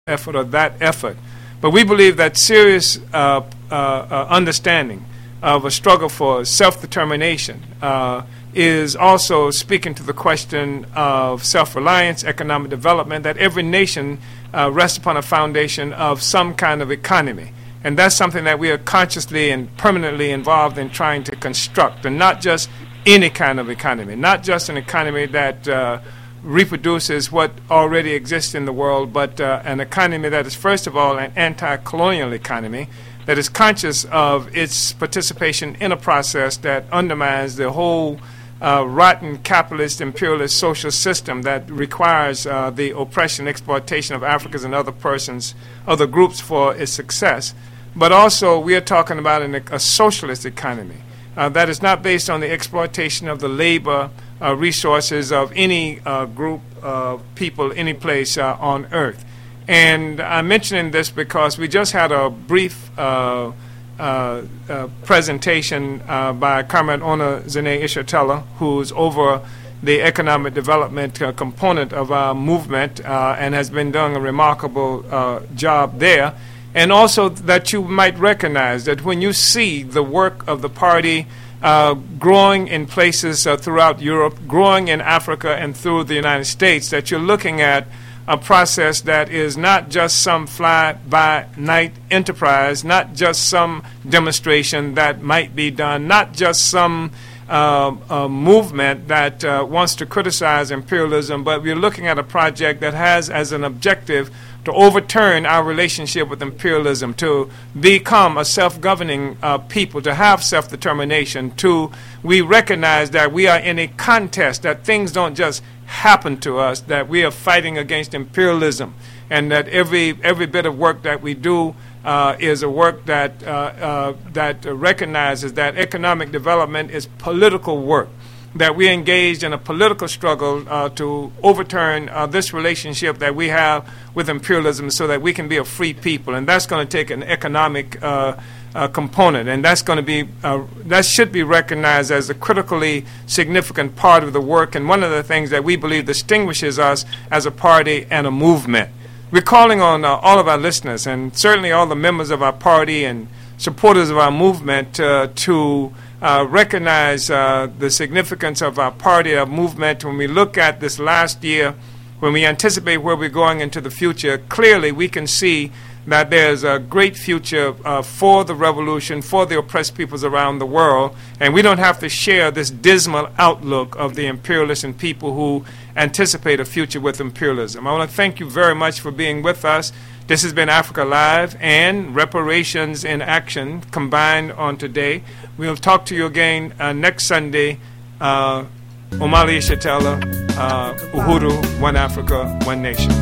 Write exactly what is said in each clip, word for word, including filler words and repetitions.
effort or that effort. But we believe that serious uh, uh, uh, understanding of a struggle for self-determination uh, is also speaking to the question of self-reliance, economic development, that every nation uh, rests upon a foundation of some kind of economy. And that's something that we are consciously and permanently involved in trying to construct, and not just any kind of economy, not just an economy that uh, reproduces what already exists in the world, but uh, an economy that is, first of all, an anti-colonial economy that is conscious of its participation in a process that undermines the whole uh, rotten capitalist imperialist social system that requires uh, the oppression, exploitation of Africans and other persons, other groups for its success. But also we are talking about an, a socialist economy uh, that is not based on the exploitation of the labor uh, resources of any uh, group of people, any place uh, on earth. And I'm mentioning this because we just had a brief uh, uh, uh, presentation uh, by Comrade Ona Zene Ishatella, who's over the economic development uh, component of our movement uh, and has been doing a remarkable uh, job there. And also that you might recognize that when you see the work of the party uh, growing in places uh, throughout Europe, growing in Africa and through the United States, that you're looking at a process that is not just some fly-by-night enterprise, not just some demonstration that might be done, not just some uh, uh, movement that uh, wants to criticize imperialism, but we're looking at a project that has as an objective to overturn our relationship with imperialism, to become a self-governing uh, people, to have self-determination, to we recognize that we are in a contest, that things don't just happen to us, that we are fighting against imperialism, and that every every bit of work that we do uh, is a work that uh, uh, that uh, recognizes that economic development is political work, that we engaged in a political struggle uh, to overturn uh, this relationship that we have with imperialism so that we can be a free people. And that's going to take an economic uh, uh, component, and that's going to be uh, that should be recognized as a critically significant part of the work, and one of the things that we believe distinguishes us as a party and a movement. We're calling on uh, all of our listeners, and certainly all the members of our party and supporters of our movement uh, to Uh, recognize uh, the significance of our party, our movement. When we look at this last year, when we anticipate where we're going into the future, clearly we can see that there's a great future uh, for the revolution, for the oppressed peoples around the world, and we don't have to share this dismal outlook of the imperialists and people who anticipate a future with imperialism. I want to thank you very much for being with us. This has been Africa Live and Reparations in Action combined on today. We'll talk to you again uh, next Sunday. Uh, Omali Ishatella, uh, Uhuru, One Africa, One Nation.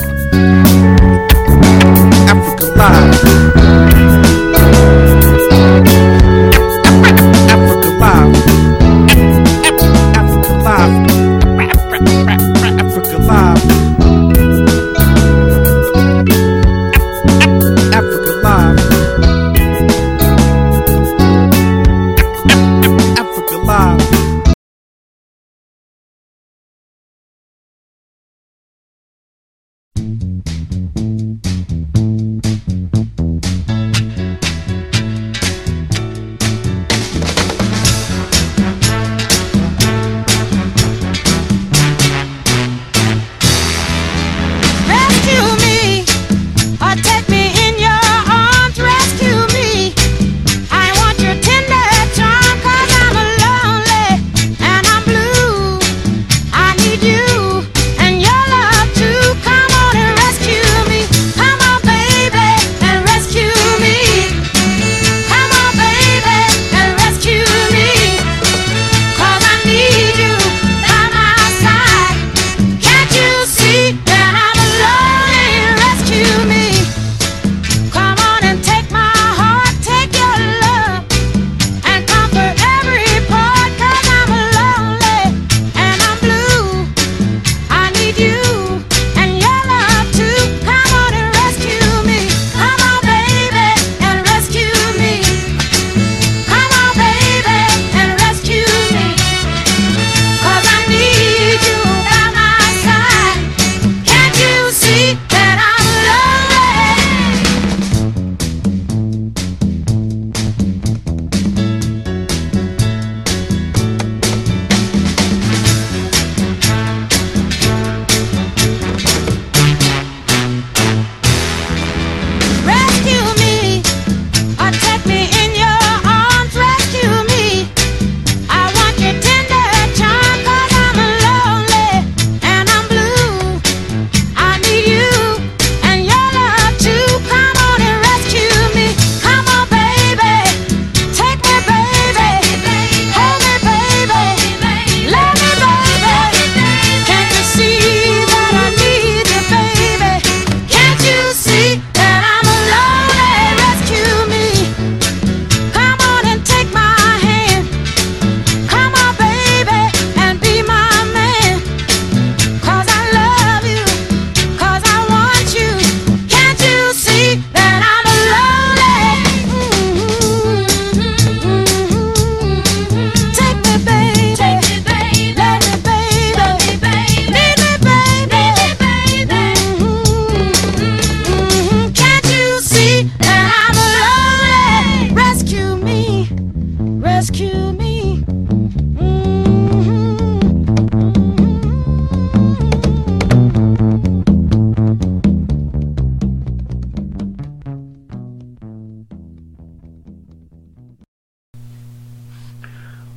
Africa Live.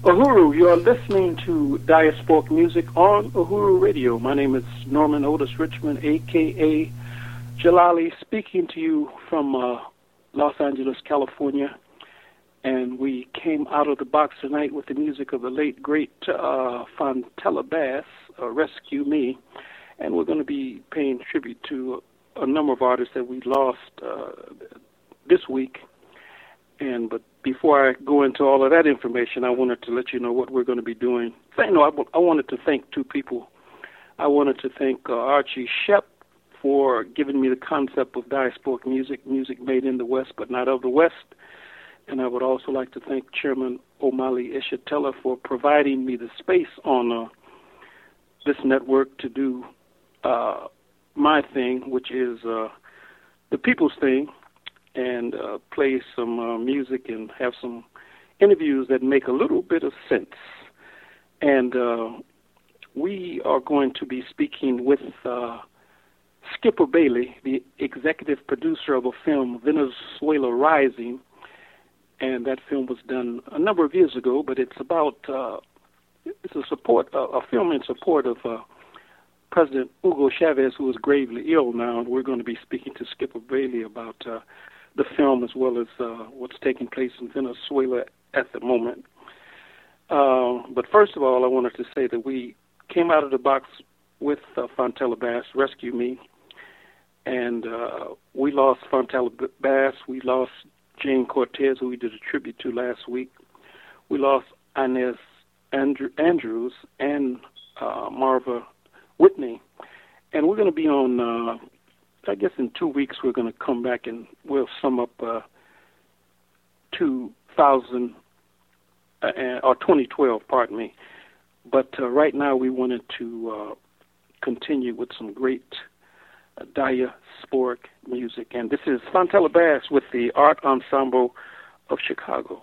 Uhuru, you're listening to Diasporic Music on Uhuru Radio. My name is Norman Otis Richmond, a k a. Jalali, speaking to you from uh, Los Angeles, California. And we came out of the box tonight with the music of the late, great uh, Fontella Bass, uh, Rescue Me. And we're going to be paying tribute to a number of artists that we lost uh, this week. And but before I go into all of that information, I wanted to let you know what we're going to be doing. No, I, I wanted to thank two people. I wanted to thank uh, Archie Shep for giving me the concept of diasporic music, music made in the West but not of the West. And I would also like to thank Chairman Omali Ishatella for providing me the space on uh, this network to do uh, my thing, which is uh, the people's thing, and uh, play some uh, music and have some interviews that make a little bit of sense. And uh, we are going to be speaking with uh, Skipper Bailey, the executive producer of a film, Venezuela Rising. And that film was done a number of years ago, but it's about, uh, it's a support, uh, a film in support of uh, President Hugo Chavez, who is gravely ill now. And we're going to be speaking to Skipper Bailey about uh, the film as well as uh, what's taking place in Venezuela at the moment. Uh, but first of all, I wanted to say that we came out of the box with uh, Fontella Bass, Rescue Me, and uh, we lost Fontella Bass, we lost Jane Cortez, who we did a tribute to last week, we lost Inez Andrew- Andrews and uh, Marva Whitney, and we're going to be on uh, I guess in two weeks we're going to come back and we'll sum up uh, two thousand, uh, or twenty twelve, pardon me. But uh, right now we wanted to uh, continue with some great uh, diasporic music. And this is Fontella Bass with the Art Ensemble of Chicago.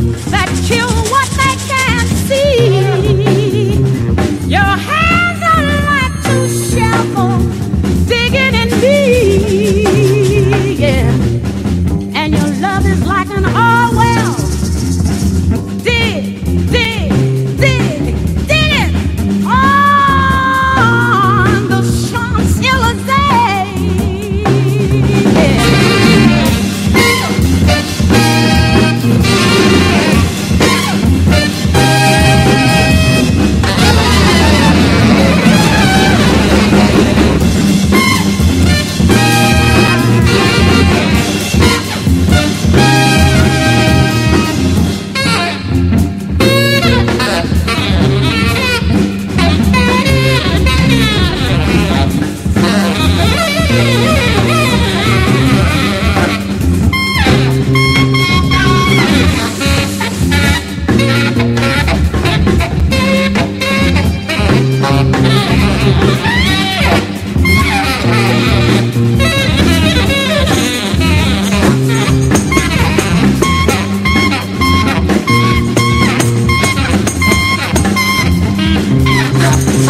Your hands are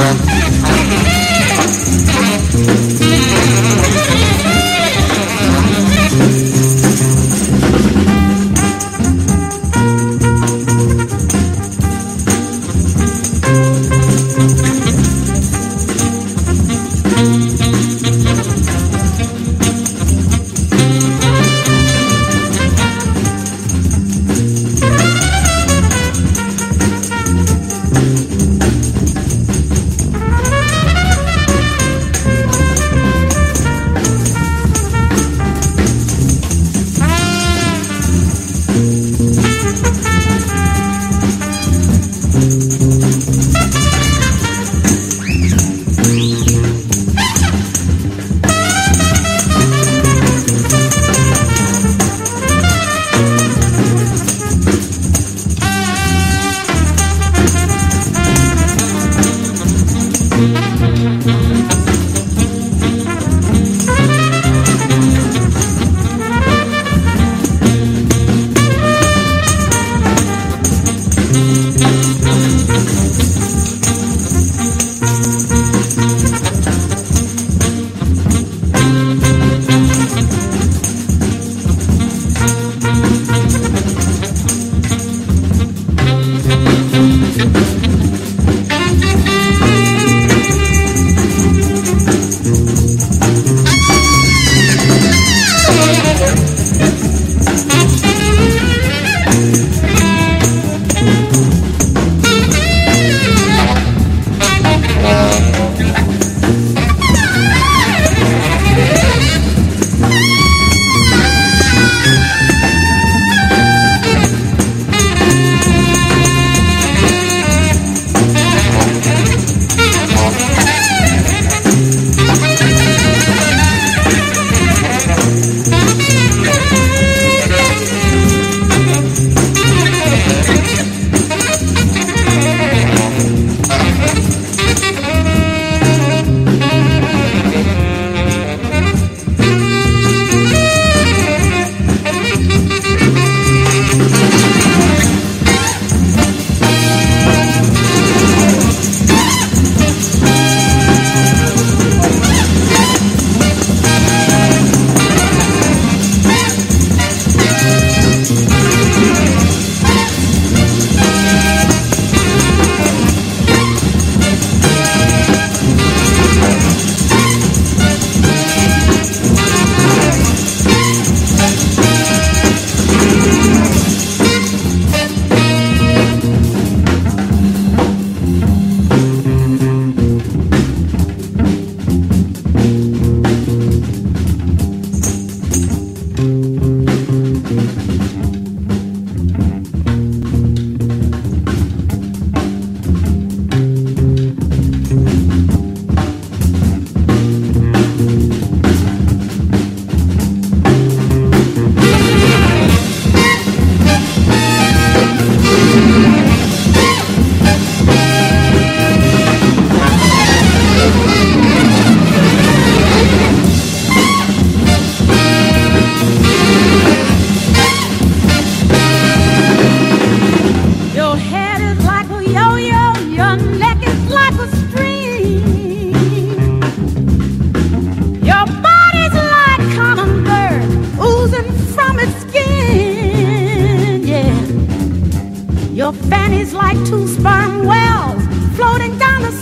Your fanny's like two sperm wells floating down the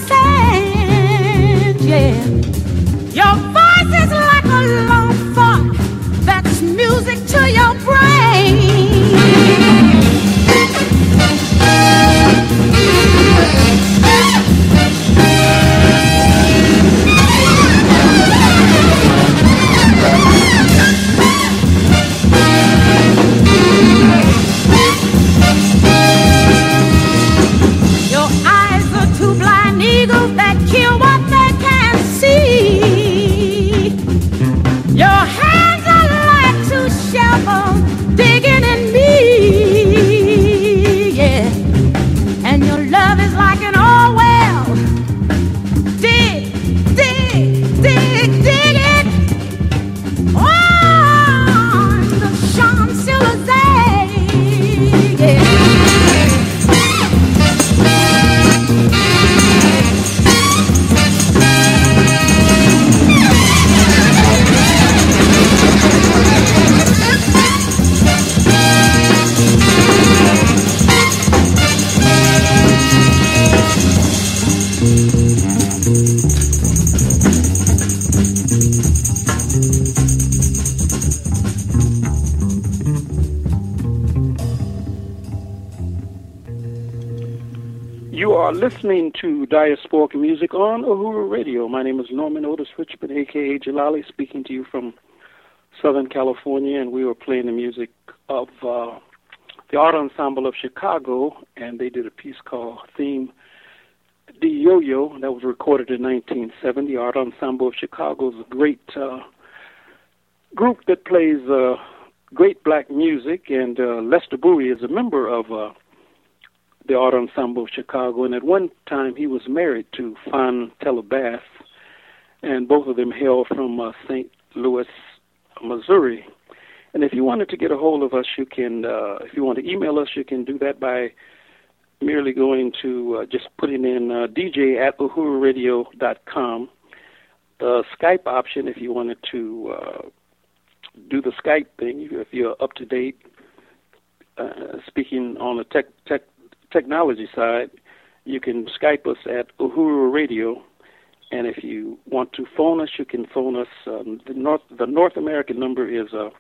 sand, yeah. Your voice is like a long funk that's music to your brain. listening to Diasporic Music on Uhuru Radio. My name is Norman Otis Richmond, a k a. Jalali, speaking to you from Southern California, and we were playing the music of uh, the Art Ensemble of Chicago, and they did a piece called Theme de Yo-Yo that was recorded in nineteen seventy. Art Ensemble of Chicago is a great uh, group that plays uh, great black music, and uh, Lester Bowie is a member of uh, the Art Ensemble of Chicago, and at one time he was married to Fawn Telebath, and both of them hail from uh, Saint Louis, Missouri. And if you wanted to get a hold of us, you can, uh, if you want to email us, you can do that by merely going to uh, just putting in uh, D J at uhuru radio dot com. The Skype option, if you wanted to uh, do the Skype thing, if you're up to date, uh, speaking on the tech, tech technology side, you can Skype us at Uhuru Radio, and if you want to phone us, you can phone us. Um, the North the North American number is uh,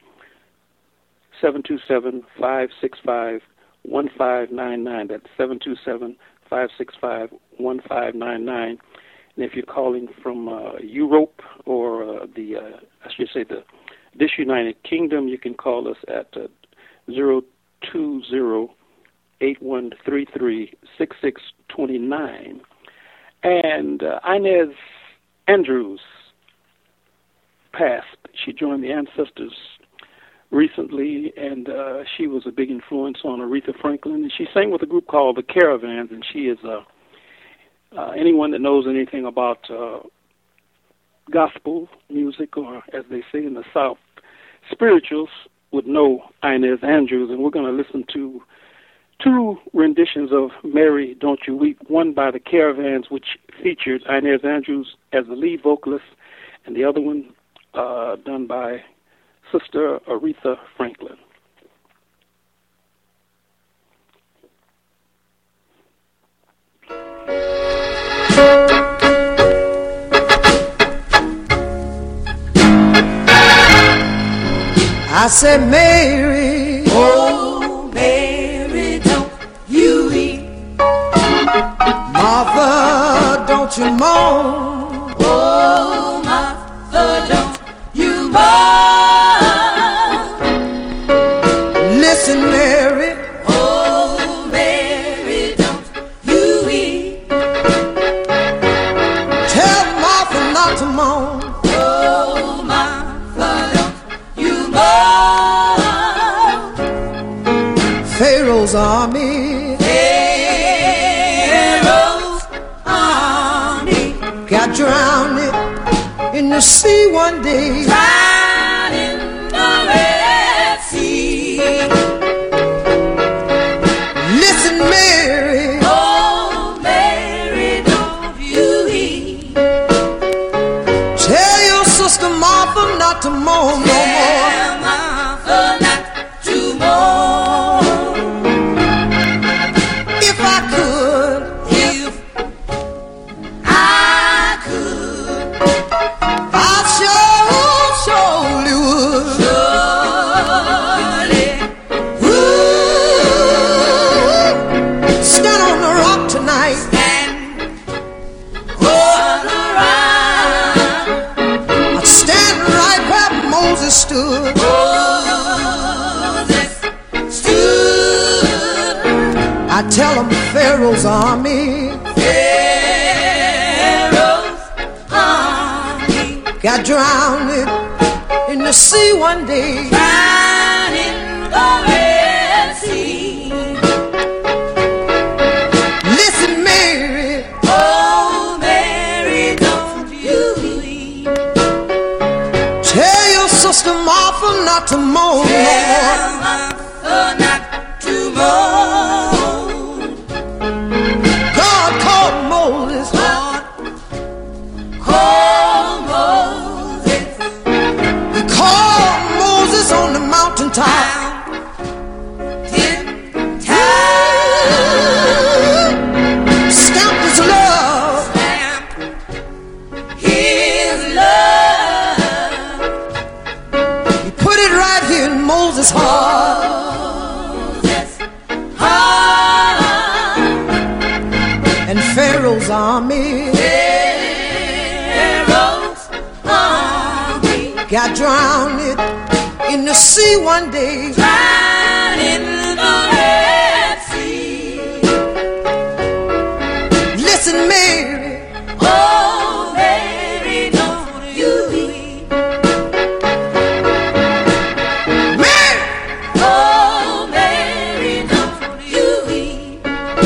seven two seven, five six five, one five nine nine. That's seven two seven, five six five, one five nine nine. And if you're calling from uh, Europe or uh, the, uh, I should say the Disunited Kingdom, you can call us at uh, zero two zero, eight one three three, six six two nine. And uh, Inez Andrews passed. She joined the Ancestors recently, and uh, she was a big influence on Aretha Franklin. And she sang with a group called the Caravans, and she is uh, uh, anyone that knows anything about uh, gospel music, or as they say in the South, spirituals, would know Inez Andrews. And we're going to listen to two renditions of Mary, Don't You Weep, one by the Caravans, which featured Inez Andrews as the lead vocalist, and the other one uh, done by Sister Aretha Franklin. I said, Mary, oh, Mary, don't you weep. Martha, don't you moan. Oh, Martha, don't you moan. Listen, Mary, oh, Mary, don't you weep. Tell Martha not to moan. Oh, Martha, don't you moan. Pharaoh's army, Pharaoh's army got drowned in the sea one day. Drowned in the Red Sea. Listen, Mary, oh, Mary, don't you weep. Tell your sister Martha not to moan no more. Tell Martha not to moan. If I could, if I could, I sure, surely would. Surely would. Stand on the rock tonight. Stand on the rock. I'd stand right where Moses stood. Moses stood. I tell him Pharaoh's army, Pharaoh's army got drowned in the sea one day. Drowned in the Red Sea. Listen, Mary, oh, Mary, don't you weep. Tell your sister Martha not to moan. Tell Martha not to moan. God called Moses. God called Moses. He called Moses on the mountaintop. Mountaintop. Stamped his love. Stamped his love. He put it right here in Moses' heart. army. Pharaoh's army got drowned in the sea one day. drowned in the Red Sea. Listen, Mary, Oh, Mary, don't you weep. Mary, Oh, Mary, don't you weep.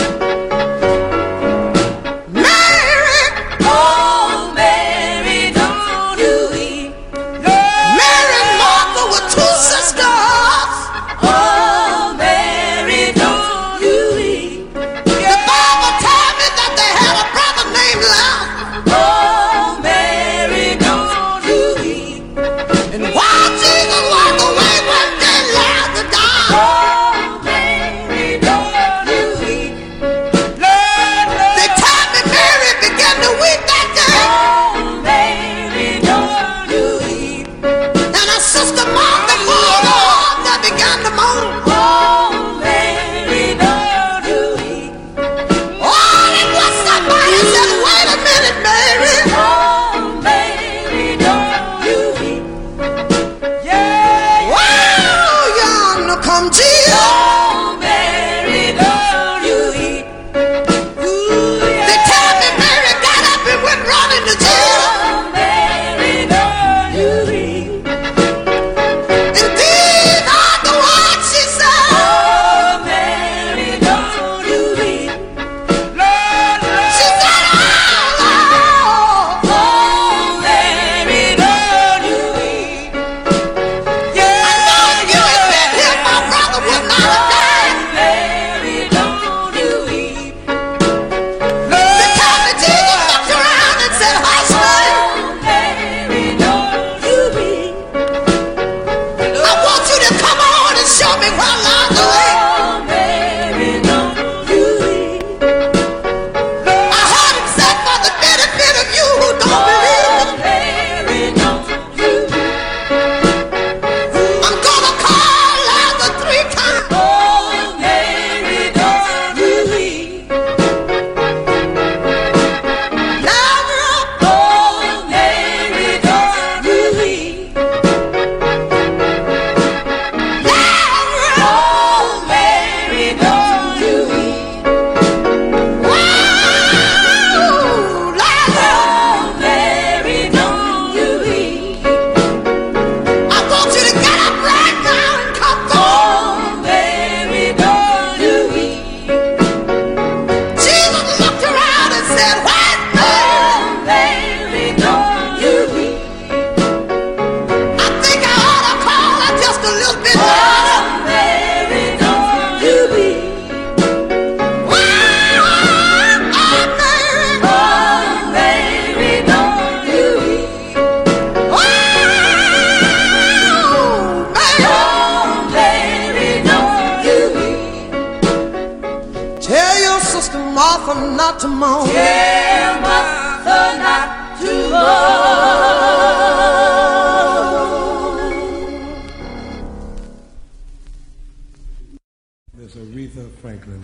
Mary, Oh, Mary, don't you weep. Mary and Martha were two sisters. Oh, Mary, don't you weep. The Bible tells me that they had a brother named Lazarus. Oh, Mary, don't you weep. And while Jesus walked away one day, Lazarus died. Oh, Mary, don't you weep. They told me Mary began to weep that day. Oh, Mary, don't you weep. And her sister Martha followed on that began to moan. Oh, Mary, don't you weep. Oh, and what somebody said, wait a minute, Mary. Oh, Mary, don't you weep. Yeah. Wow, yonder come Jesus. Oh, Mary, don't you weep. Ooh, yeah. They tell me Mary got up and went running to Jesus. Oh, Mary, don't you weep. And these are the words she said. Oh, Mary, don't you weep. She said, oh, Oh, Mary, don't you weep. I know if you had been here, my brother would not have died. Mary, don't you weep. They tell me Jesus looked around and said, hush, Mary. Oh, Mary, don't you weep. I want you to come on and show me where Lazarus is. Oh, Mary, don't you weep. I heard him say for the benefit of you who don't believe Oh, me, Mary, don't you weep. I'm gonna call Lazarus three times. Oh, Mary, don't you weep. Lazarus, Oh, Mary, don't you weep. Lazarus, Oh, Mary, don't you weep. wow, Lazarus. Oh, Mary, don't you weep. I want you to get up right now and come forward. Oh, Mary, don't you weep. Jesus looked around and said, where's Mary? Oh, Mary, don't you weep. I think I ought to call her just a little bit louder. Oh, Mary, don't you weep. Wow, oh, Mary. Oh, Mary, don't you weep. Wow, Mary. Oh, Mary, don't you weep. Tell your sister Martha not to moan. Tell Martha not to mourn. Miss Aretha Franklin.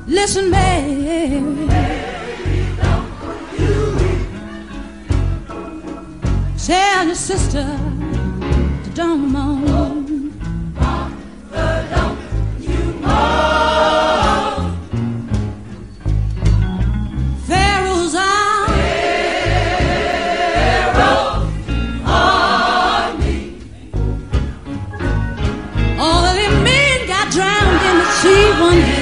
Listen, Mary, tell your sister to don't moan. Pharaoh's army, all of them men got drowned in the sea one day.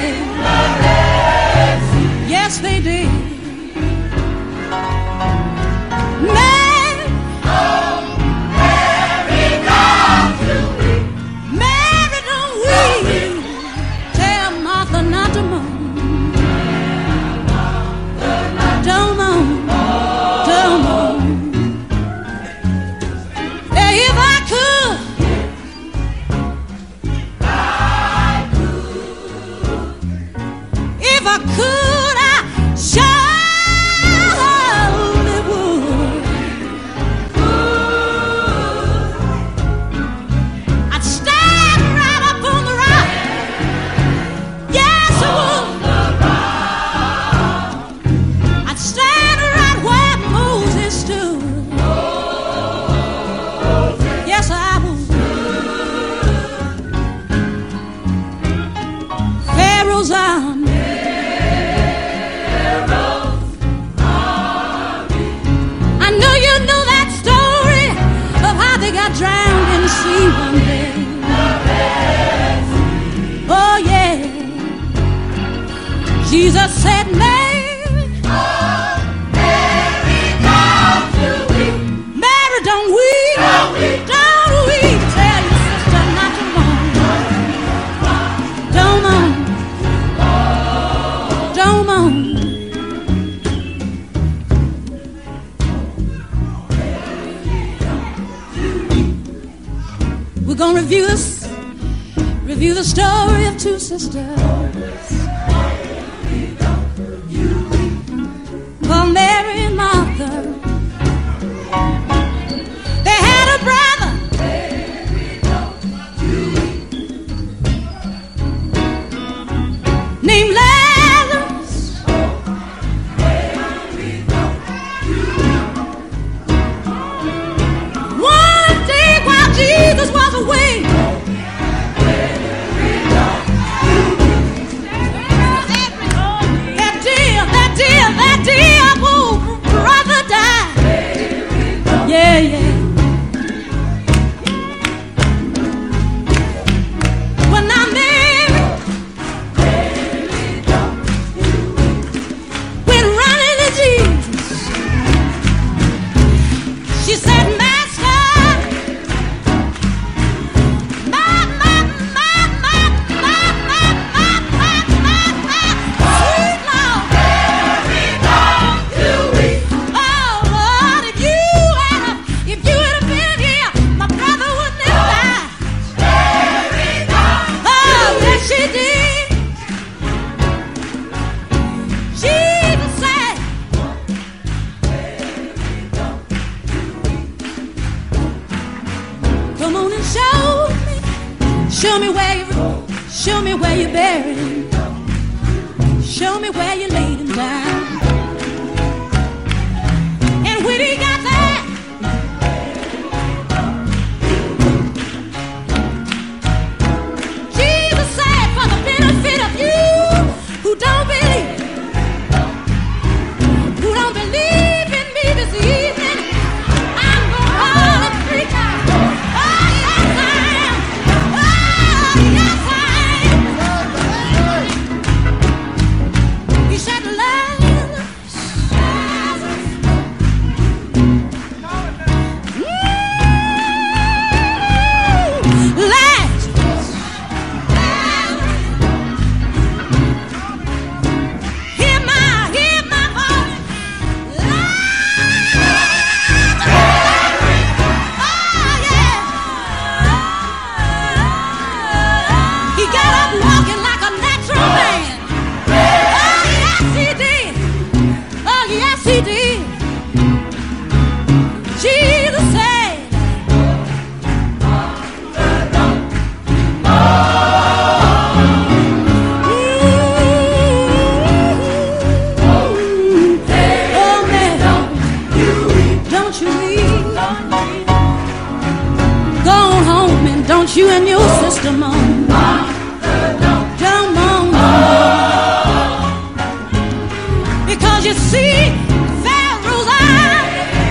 Yes, they did. Mary, oh, Mary, don't you weep. Mary, don't weep. Tell Martha not to moan. Don't moan, don't moan. Hey, if I could, if I could, I surely would. I'd stand right up on the rock. Yes, I would. I'd stand right where Moses stood. Yes, I would. Pharaoh's army. I know you know that story of how they got drowned in the sea one day. Oh yeah. Jesus said, Mary, oh, Mary, don't you weep. Mary, don't weep. Don't weep. Don't weep. Tell your sister not to moan. Don't moan. Don't moan. We're gonna review this, review the story of two sisters called Mary and Martha. They had a brother named Lazarus. One day while Jesus was away, that dear, that dear, that dear old brother died. Yeah, yeah. Well, now Mary went running to Jesus. She said, Master, my, my, my, my, my, my, my, my, my, my, sweet Lord. Oh, Lord, if you had a, if you had been here, my brother wouldn't have died. Oh, yes, she did. Jesus said, come on and show me, show me where you, show me where you buried him, show me where you laid him down. And when he got there, Jesus said, for the benefit of you who don't believe, who don't believe in me this evening, I'm gonna call it three times. Oh, yes, I am. Oh, yes, I am. He said, you and your sister moan. Don't moan no more. Because you see, Pharaoh's army,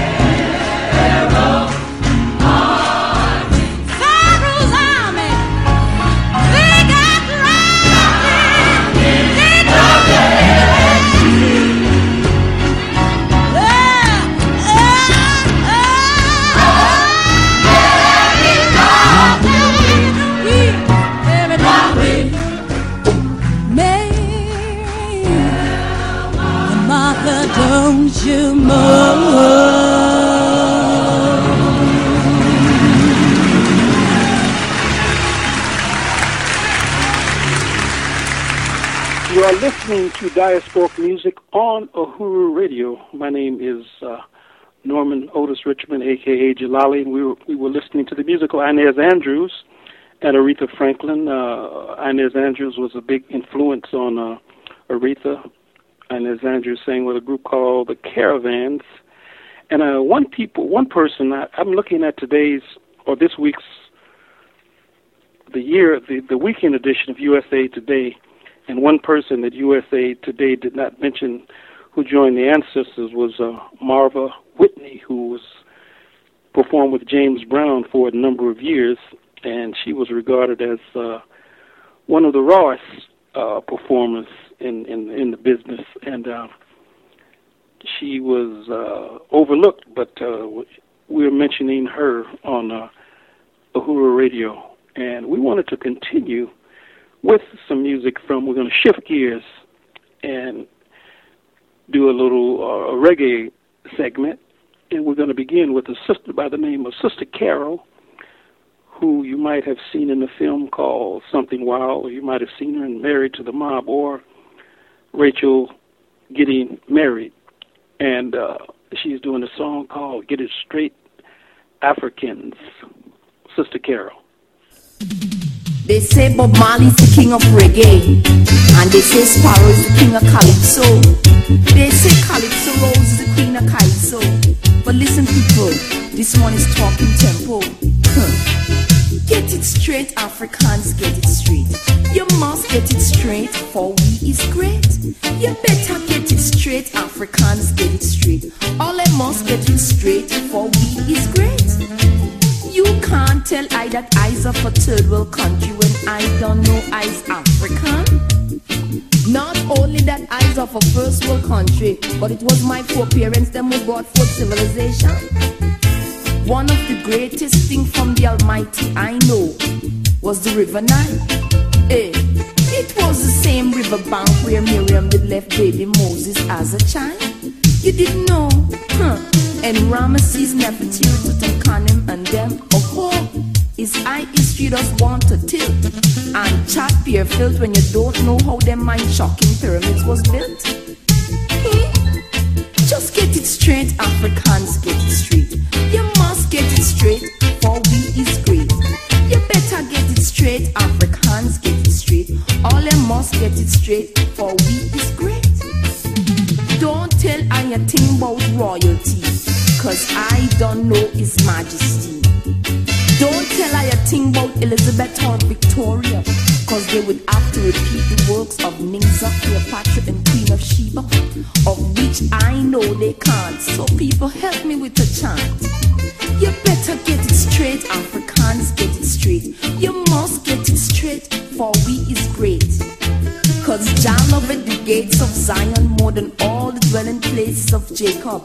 Pharaoh's army, they got drowned. They drowned in the Red Sea. Don't you moan. You are listening to Diasporic Music on Uhuru Radio. My name is uh, Norman Otis Richmond, a k a. Jalali, and we were, we were listening to the musical Inez Andrews and Aretha Franklin. Uh, Inez Andrews was a big influence on uh, Aretha. Inez Andrews sang with a group called the Caravans. And uh, one people, one person, I, I'm looking at today's, or this week's, the year, the, the weekend edition of U S A Today, and one person that U S A Today did not mention who joined the ancestors was uh, Marva Whitney, who was performed with James Brown for a number of years, and she was regarded as uh, one of the rawest uh, performers in, in in the business, and uh, she was uh, overlooked, but uh, we were mentioning her on uh, Uhuru Radio, and we wanted to continue with some music from, we're going to shift gears and do a little uh, reggae segment, and we're going to begin with a sister by the name of Sister Carol, who you might have seen in the film called Something Wild, or you might have seen her in Married to the Mob, or Rachel Getting Married. And uh, she's doing a song called Get It Straight Africans. Sister Carol. They say Bob Marley's the king of reggae, and they say Sparrow is the king of calypso. They say Calypso Rose is the queen of calypso. But listen people, this one is talking tempo. Huh. Get it straight, Africans, get it straight. You must get it straight, for we is great. You better get it straight, Africans, get it straight. All I must get it straight, for we is great. You can't tell I that I's of a third world country when I don't know I's African. Not only that I's of a first world country, but it was my foreparents that who brought forth civilization. One of the greatest things from the Almighty I know was the River Nile. Eh, it was the same river bank where Miriam did left baby Moses as a child. You didn't know, huh? And Ramesses, Nefertiti, Tutankhamun, and them, oh, oh, is I history does want to tilt and chat peer filled when you don't know how them mind-shocking pyramids was built. Hmm? Just get it straight, Africans, get it straight. You must get it straight, for we is great. You better get it straight, Africans, get it straight. All you must get it straight, for we is great. Don't tell I a thing about royalty, cause I don't know His Majesty. Don't tell I a thing about Elizabeth or Victoria, cause they would have to repeat the works of Ninza, Cleopatra, and Queen of Sheba, of which I know they can't. So people help me with a chant. You better get it straight, Africans, get it straight. You must get it straight, for we is great. Cause Jah loveth the gates of Zion more than all the dwelling places of Jacob.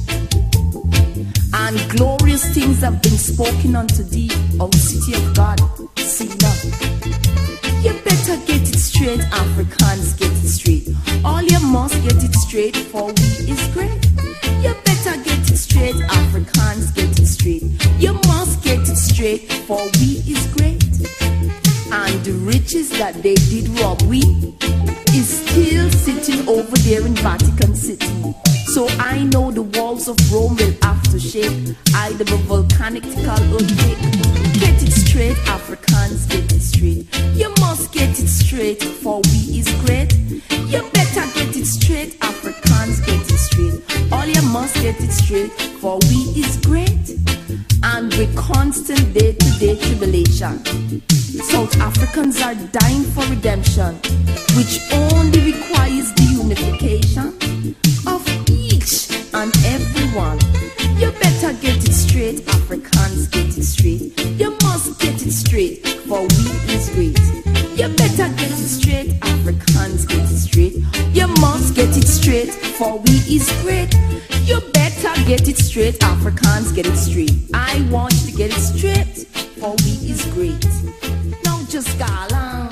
And glorious things have been spoken unto thee, O city of God, Selah. You better get it straight, Africans, get it straight. All you must get it straight, for we is great. You better get it straight, Africans, get it straight. You must get it straight, for we is great. And the riches that they did rob we is still sitting over there in Vatican City. So I know the walls of Rome will have to shake, either a volcanic earthquake. Get it straight, Africans, get it straight. You must get it straight, for we is great. You better get it straight, Africans, get it straight. All you must get it straight, for we is great. and with constant day-to-day tribulation. South Africans are dying for redemption, which only requires the unification of each and everyone. You better get it straight, Africans, get it straight. You must get it straight, for we is great. You better get it straight, Africans, get it straight. You must get it straight, for we is great. You better get it straight, Africans, get it straight. I want you to get it straight, for we is great. Now just go along.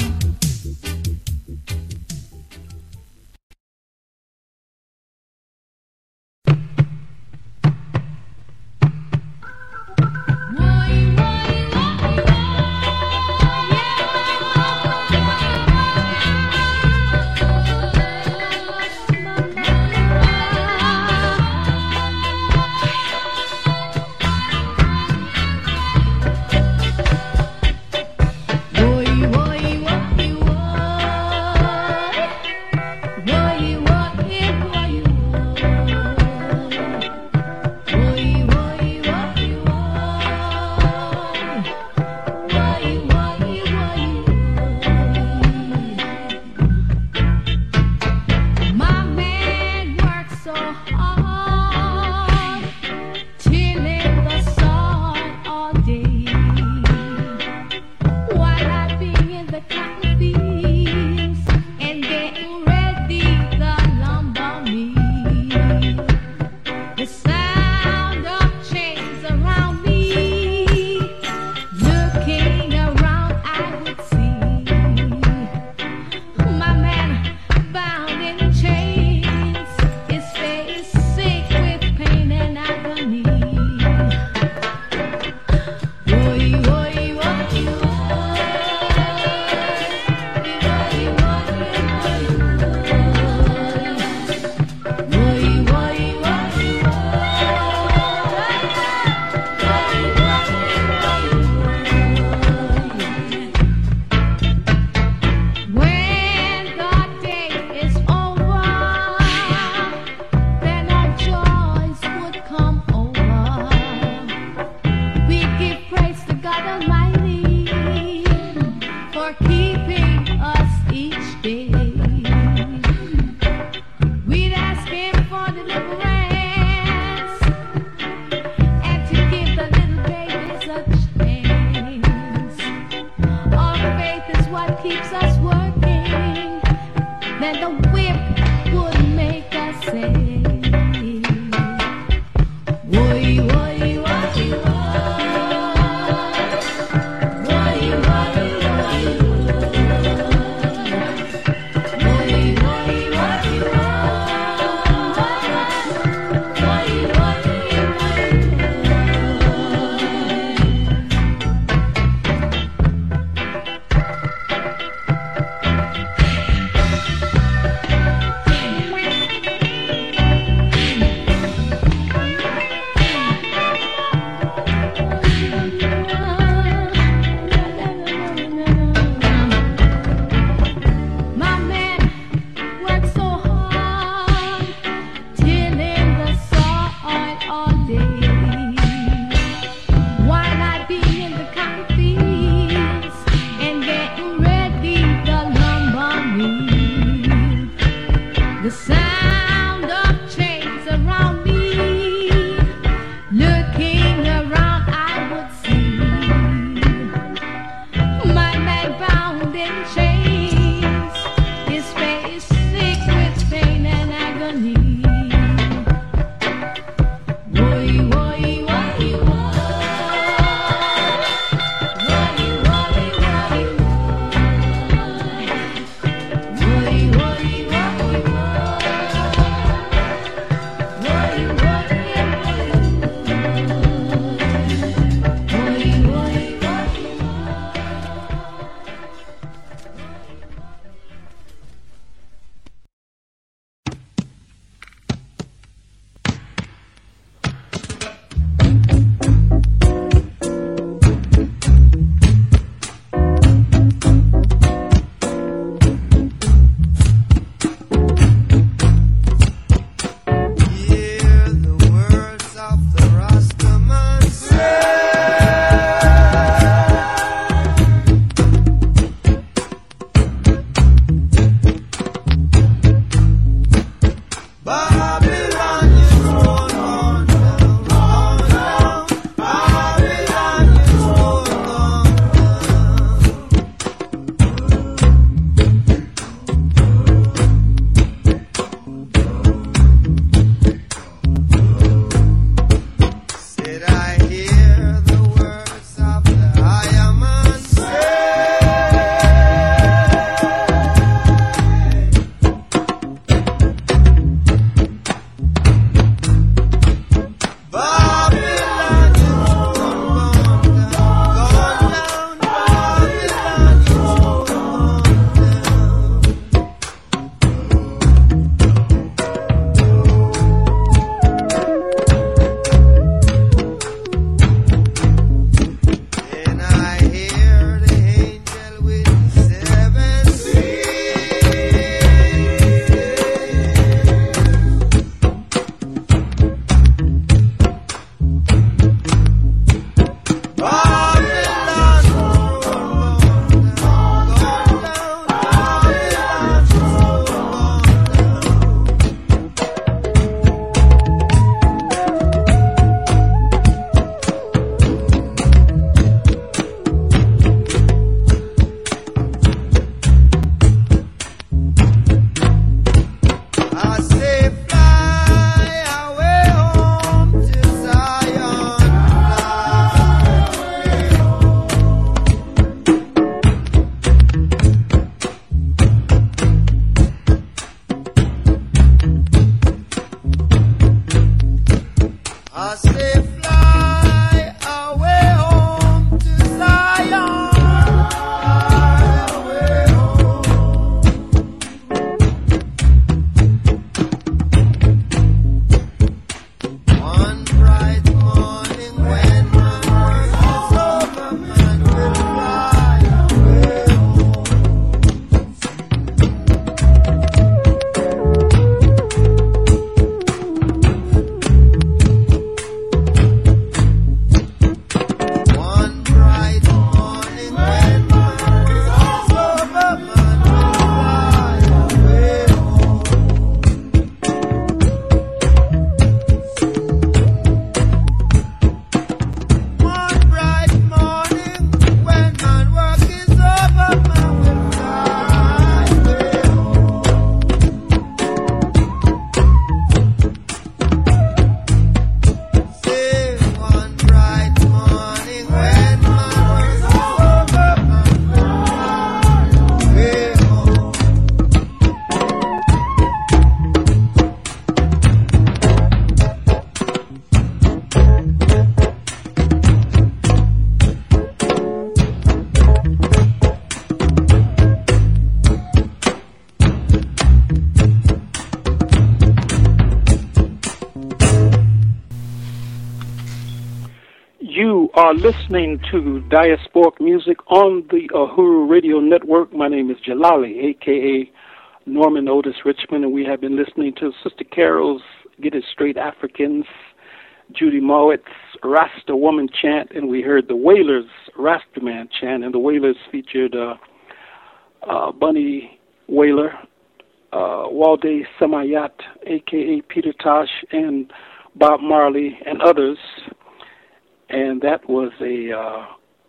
are listening to Diasporic Music on the Uhuru Radio Network. My name is Jalali, a k a. Norman Otis Richmond, and we have been listening to Sister Carol's Get It Straight Africans, Judy Mowatt's Rasta Woman chant, and we heard the Wailers' Rasta Man chant, and the Wailers featured uh, uh, Bunny Wailer, uh, Walde Samayat, a k a. Peter Tosh, and Bob Marley, and others. And that was a uh,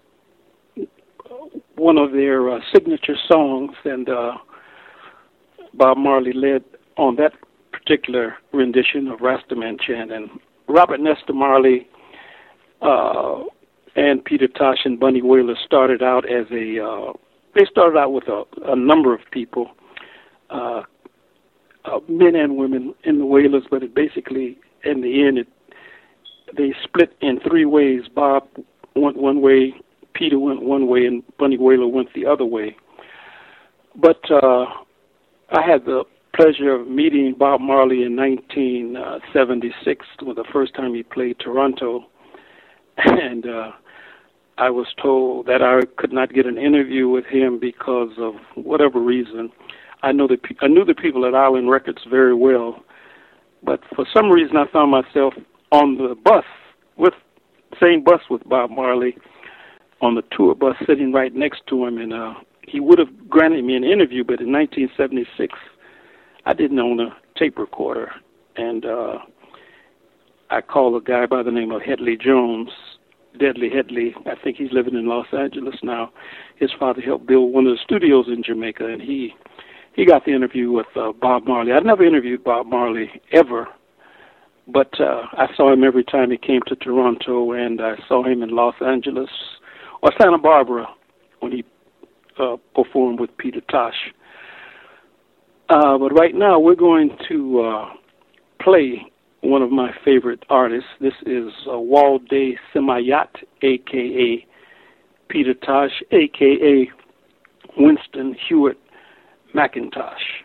one of their uh, signature songs, and uh, Bob Marley led on that particular rendition of Rastaman chant, and Robert Nesta Marley uh, and Peter Tosh and Bunny Wailer started out as a. Uh, they started out with a, a number of people, uh, uh, men and women in the Wailers, but it basically, in the end, it, they split in three ways. Bob went one way, Peter went one way, and Bunny Wailer went the other way. But uh, I had the pleasure of meeting Bob Marley in nineteen seventy-six, was the first time he played Toronto, and uh, I was told that I could not get an interview with him because of whatever reason. I know the pe- I knew the people at Island Records very well, but for some reason I found myself on the bus with same bus with Bob Marley on the tour bus, sitting right next to him, and uh, he would have granted me an interview, but in nineteen seventy-six, I didn't own a tape recorder, and uh, I called a guy by the name of Headley Jones, Deadly Headley. I think he's living in Los Angeles now. His father helped build one of the studios in Jamaica, and he he got the interview with uh, Bob Marley. I'd never interviewed Bob Marley ever, but uh, I saw him every time he came to Toronto, and I saw him in Los Angeles or Santa Barbara when he uh, performed with Peter Tosh. Uh, but right now we're going to uh, play one of my favorite artists. This is uh, Walde Samayat, a k a. Peter Tosh, a k a. Winston Hewitt McIntosh.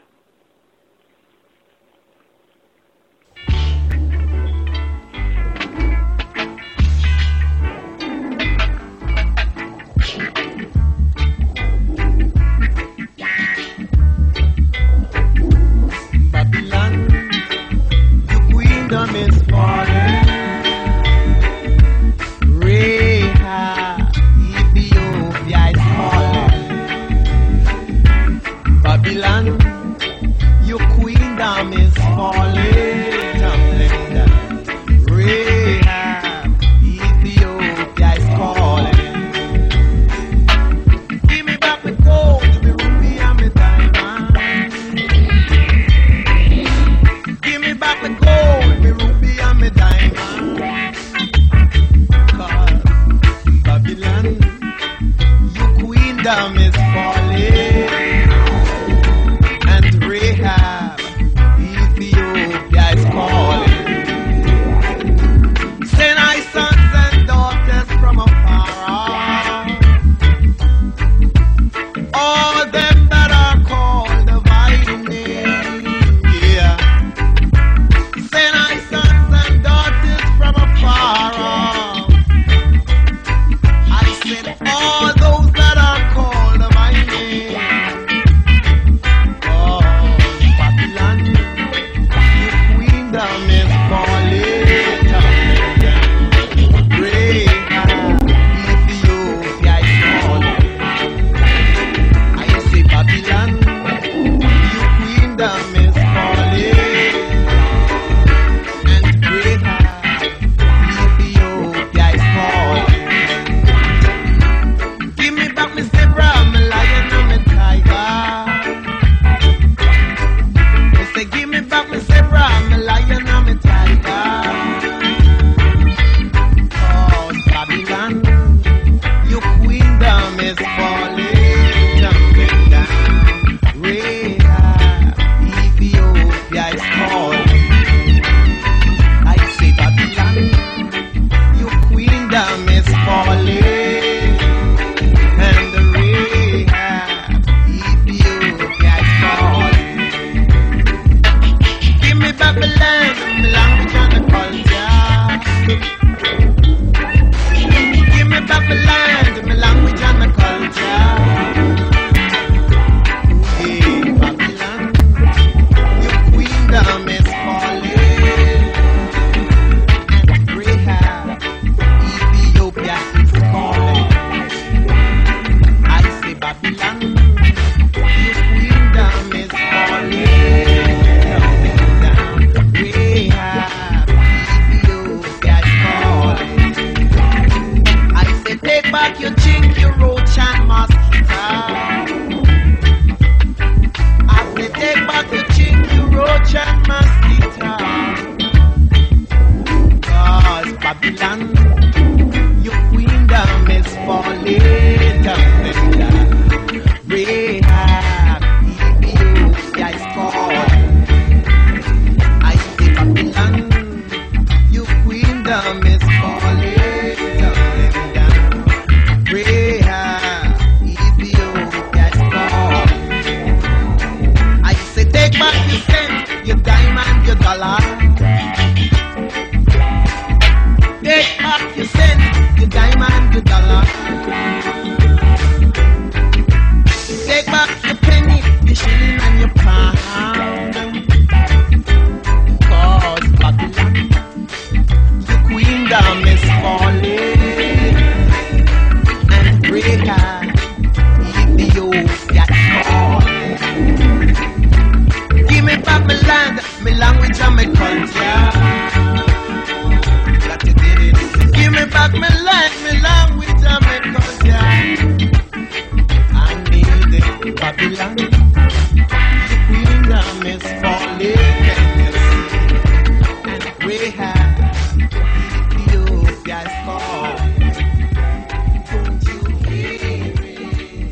Is falling. Rahab, Ethiopia is falling. Babylon, your queendom is falling. Rahab, Ethiopia is calling. Give me back the gold, the ruby and the diamond. Give me back the gold, the ruby and the diamond. Cause Babylon, your queendom is falling. And Rahab, Ethiopia is calling. Send I sons and daughters from afar off, all them that are called by name, yeah. Send I sons and daughters from afar off. I said all those that are called by name. Oh, Babylon, your queendom is falling. Rahab, Ethiopia is calling. I say Babylon, your queendom is falling. And Rahab, Ethiopia is calling. Give me back my zebra, my lion and my tiger. I say give me back my zebra, my lion and my tiger. Oh, Babylon, your queendom is falling, jumping down. Rahab, Ethiopia is calling. I say Babylon, your queendom is falling. And the Rahab, Ethiopia is calling. Give me back my land, my language and the culture. dollar. Take back your cent, your dime and your dollar. Take back your penny, your shilling and your pound. Cause Babylon, the queendom is falling. And the breaker, Ethiopia calling. Give me back my land, my language and my culture. That you did it. Give me back my land, my language and my culture. I need it, Babylon. The queendom is falling. And we have Ethiopia's fall. Don't you hear it?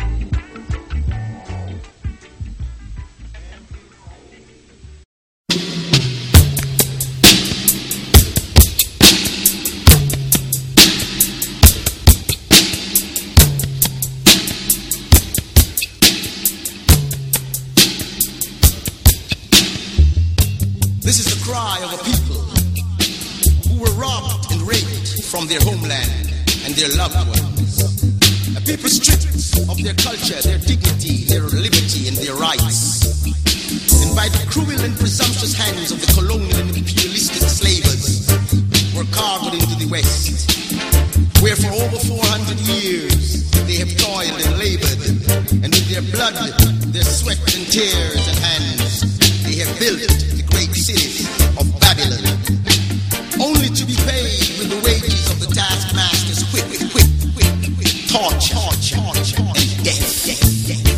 This is the cry of a people who were robbed and raped from their homeland and their loved ones. A people stripped of their culture, their dignity, their liberty, and their rights. And by the cruel and presumptuous hands of the colonial and imperialistic slavers, were carried into the West, where for over four hundred years they have toiled and labored, and with their blood, their sweat and tears and hands, they have built the great city of Babylon, only to be paid with the wages of the taskmaster's whip, whip, whip, whip, whip, torture, torture, torture, and death, death, death.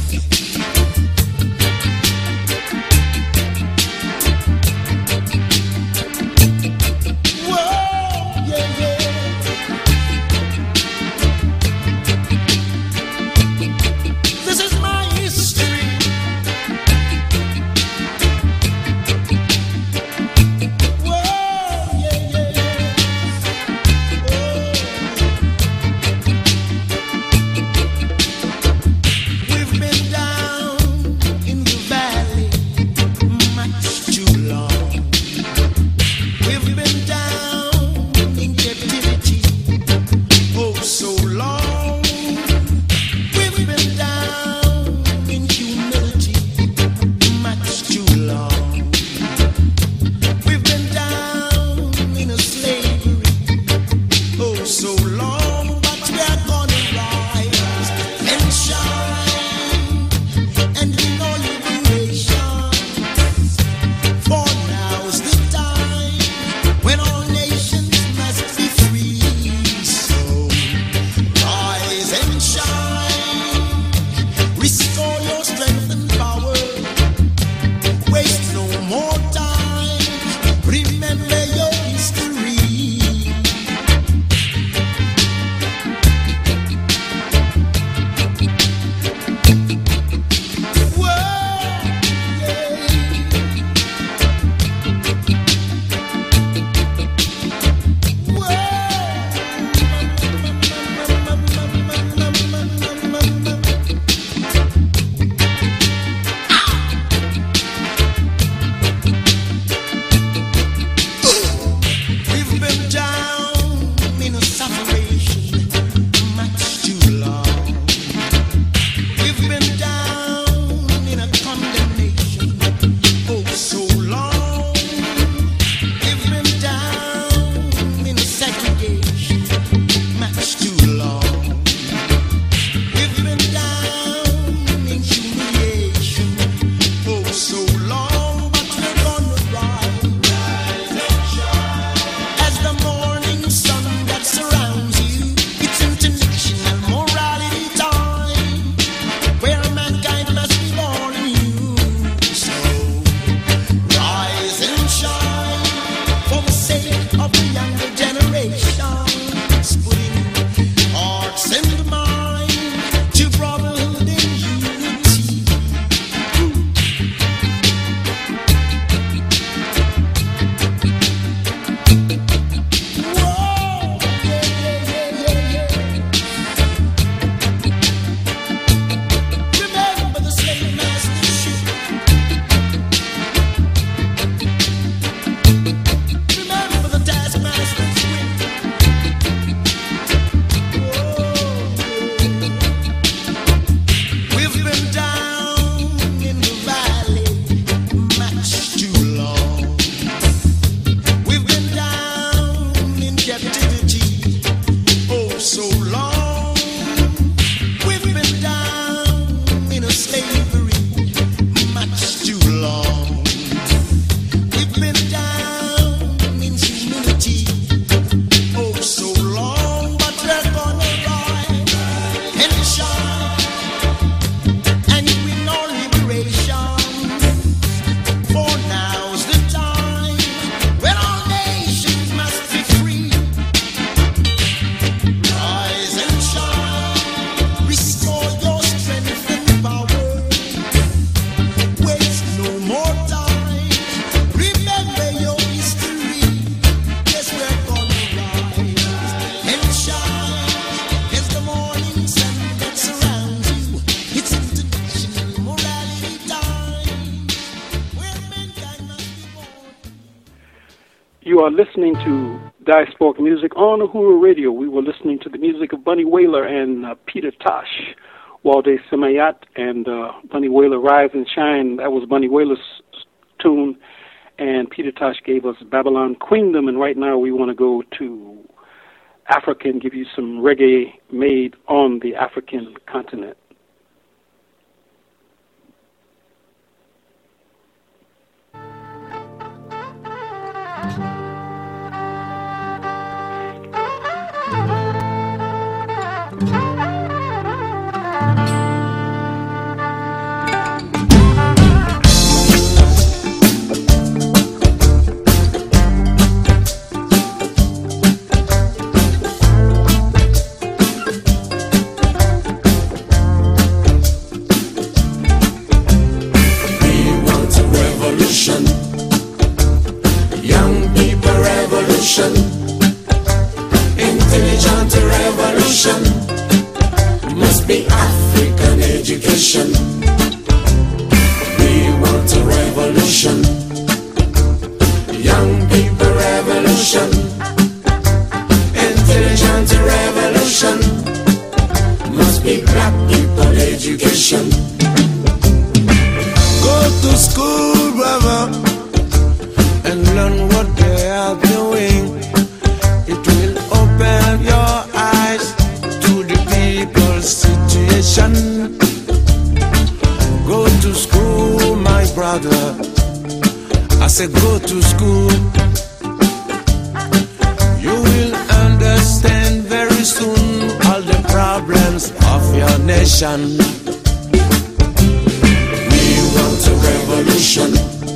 Whoa, yeah, yeah. This is my history. You are listening to Diasporic Music on Uhuru Radio. We were listening to the music of Bunny Wailer and uh, Peter Tosh, Walde Semayat, and uh, Bunny Wailer, Rise and Shine. That was Bunny Wailer's tune, and Peter Tosh gave us Babylon Queendom, and right now we want to go to Africa and give you some reggae made on the African continent. Intelligent revolution must be African education. We want a revolution, young people revolution. Intelligent revolution must be black people education. Go to school, brother, and learn what they are doing. It will open your eyes to the people's situation. Go to school, my brother. I said go to school. You will understand very soon all the problems of your nation. We want a revolution,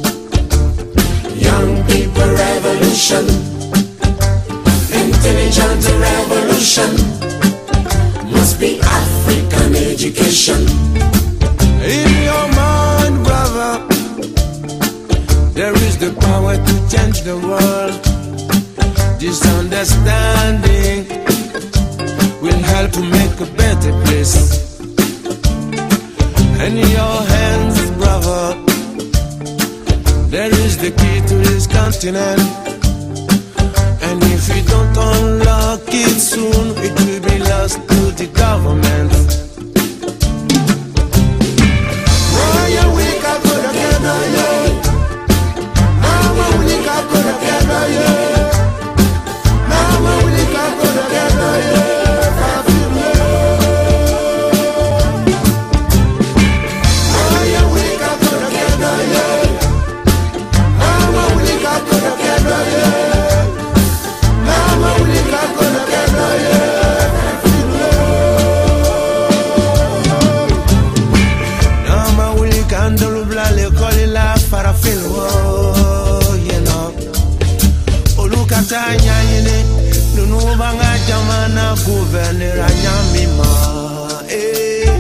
young people revolution. Intelligent revolution must be African education. In your mind, brother, there is the power to change the world. This understanding will help to make a better place. In your hands, brother, there is the key to this continent. And if we don't unlock it soon, it will be lost to the government. Why you wake up to the together, yeah? Now we wake up to the together, yeah. Now we wake up to the together, yeah. I feel love. Why you wake up to the together, yeah? Now we wake up to the together, yeah. Jamana gouverneur anyamima eh.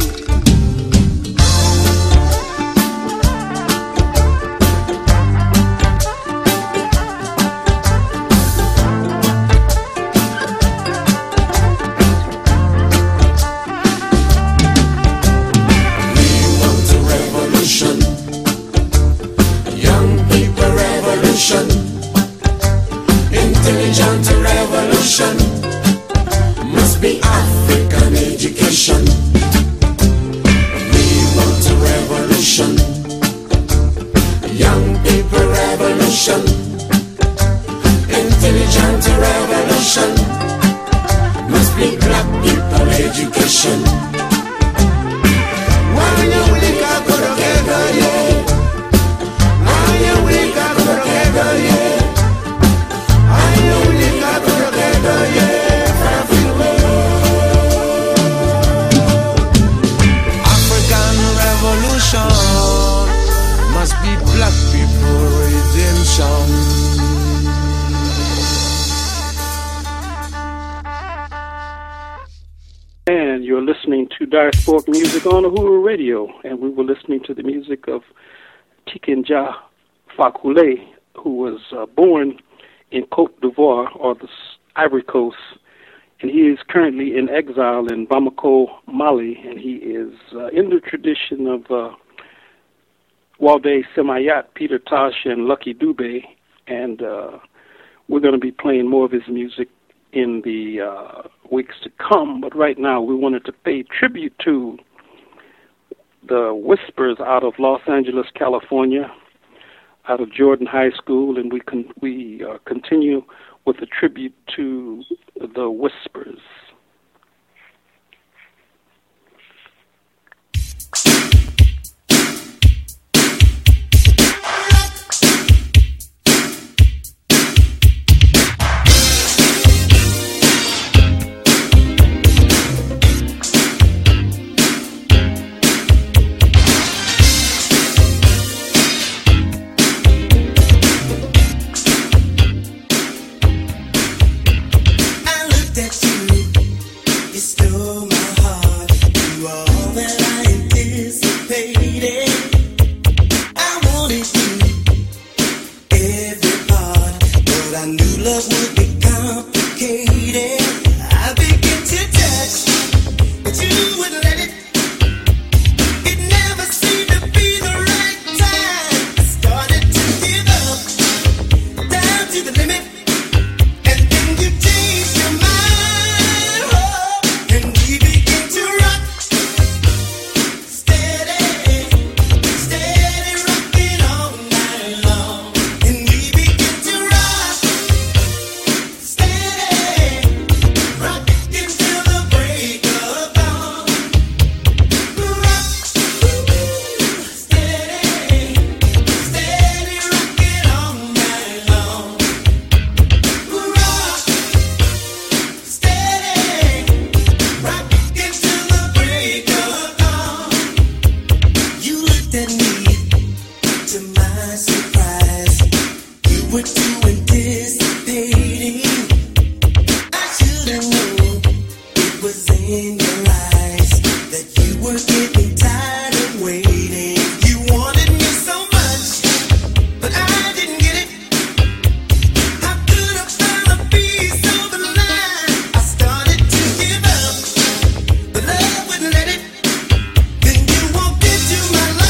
We want a revolution, young people revolution, intelligent revolution must be African education. We want a revolution, young people revolution, intelligent revolution must be black people education. Why you wake up together, yeah? Why you wake up together, yeah? Why you wake up together, yeah? Must be black people redemption. And you're listening to Diasporic Music on Uhuru Radio, and we were listening to the music of Tikenja Fakoly, who was uh, born in Cote d'Ivoire, or the Ivory Coast, and he is currently in exile in Bamako, Mali, and he is uh, in the tradition of uh, Walde Semayat, Peter Tosh, and Lucky Dube, and uh, we're going to be playing more of his music in the uh, weeks to come. But right now, we wanted to pay tribute to the Whispers out of Los Angeles, California, out of Jordan High School, and we con- we uh, continue with a tribute to the Whispers.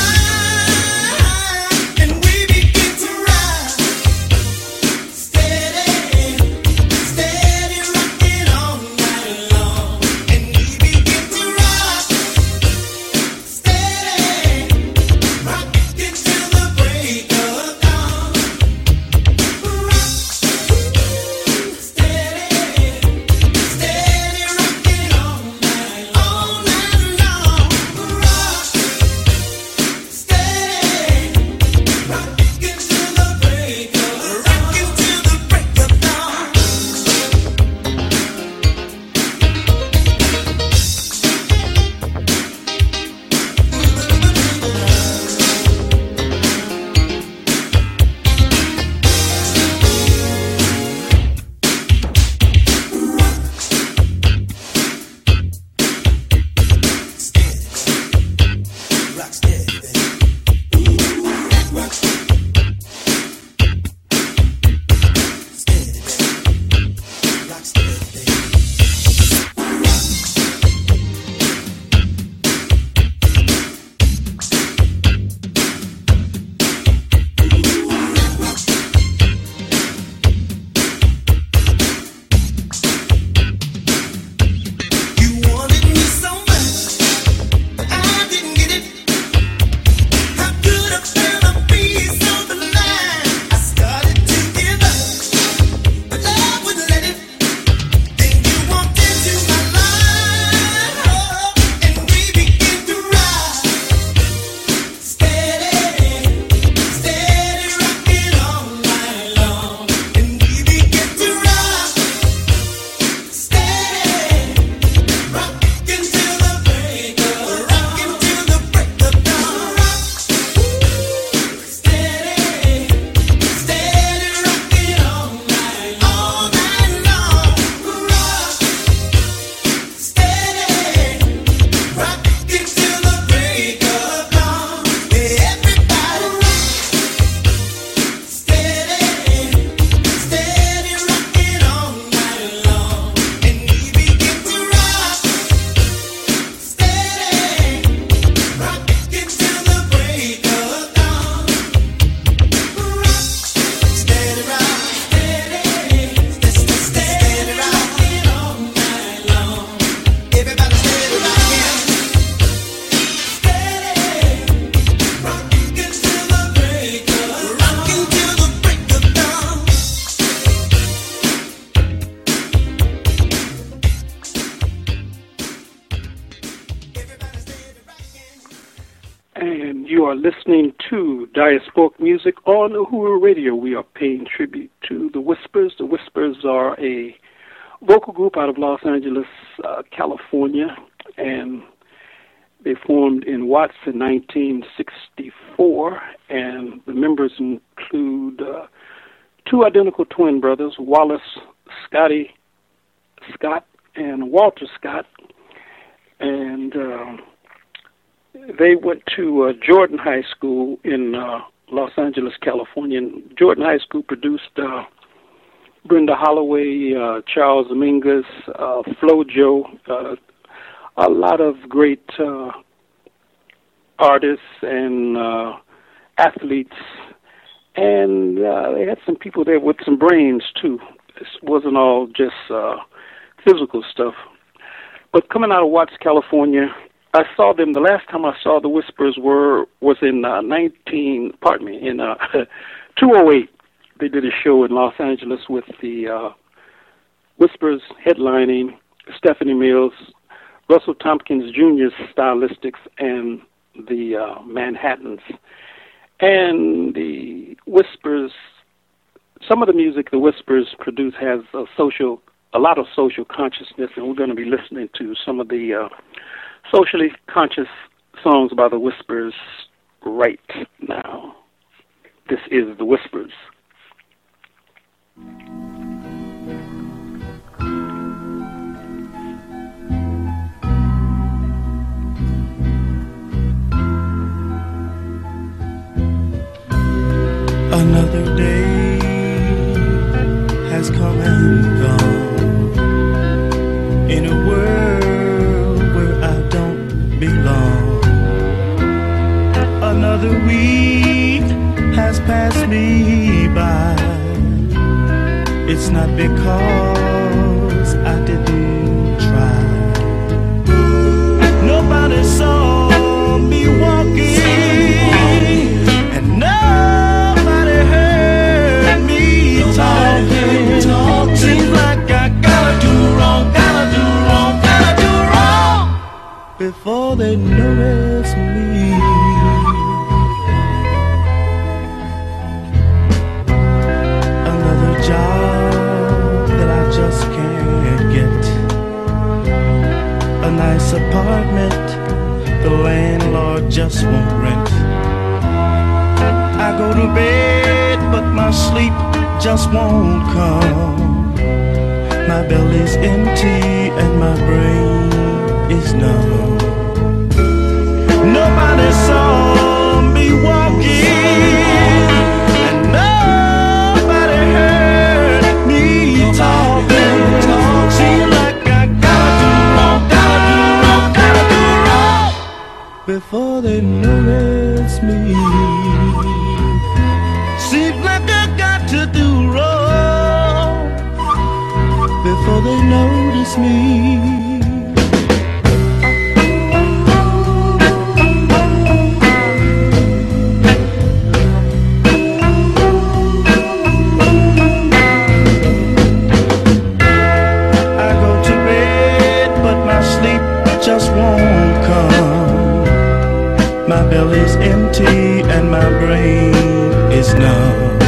Steady. are listening to Diasporic Music on Uhuru Radio. We are paying tribute to the Whispers. The Whispers are a vocal group out of Los Angeles, uh, California, and they formed in Watts in nineteen sixty-four, and the members include uh, two identical twin brothers, Wallace Scotty Scott and Walter Scott, and uh, they went to uh, Jordan High School in uh, Los Angeles, California. And Jordan High School produced uh, Brenda Holloway, uh, Charles Mingus, uh, Flo Jo, uh, a lot of great uh, artists and uh, athletes. And uh, they had some people there with some brains, too. It wasn't all just uh, physical stuff. But coming out of Watts, California, I saw them. The last time I saw the Whispers were was in uh, nineteen. Pardon me, in uh, two oh eight. They did a show in Los Angeles with the uh, Whispers headlining Stephanie Mills, Russell Tompkins Junior's Stylistics, and the uh, Manhattans. And the Whispers, some of the music the Whispers produce has a social, a lot of social consciousness, and we're going to be listening to some of the uh, socially conscious songs by the Whispers right now. This is the Whispers. Another day has come and gone in a world where I don't belong. Another week has passed me by. It's not because I didn't try. Nobody saw me walking, and nobody heard me talking. talking. Seems like I gotta do wrong, gotta do wrong, gotta do wrong before they notice me. Another job that I just can't get. A nice apartment the landlord just won't rent. I go to bed but my sleep just won't come. My belly's empty and my brain is numb. Nobody saw me walking, and nobody heard me talking. Seems like I gotta do wrong, gotta do wrong, gotta do wrong before they notice me. Seems like I got to do wrong before they notice me. Just won't come. My belly's empty and my brain is numb.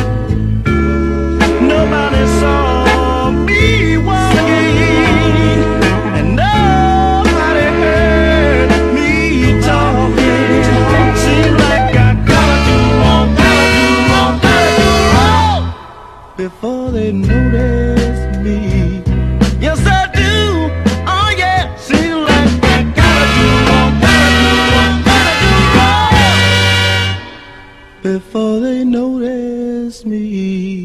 Nobody saw me walking, and nobody heard me talking. Seems like I gotta do wrong, gotta do wrong, gotta do wrong before they notice me. Yes, I do. Oh yeah. Seems like before they notice me.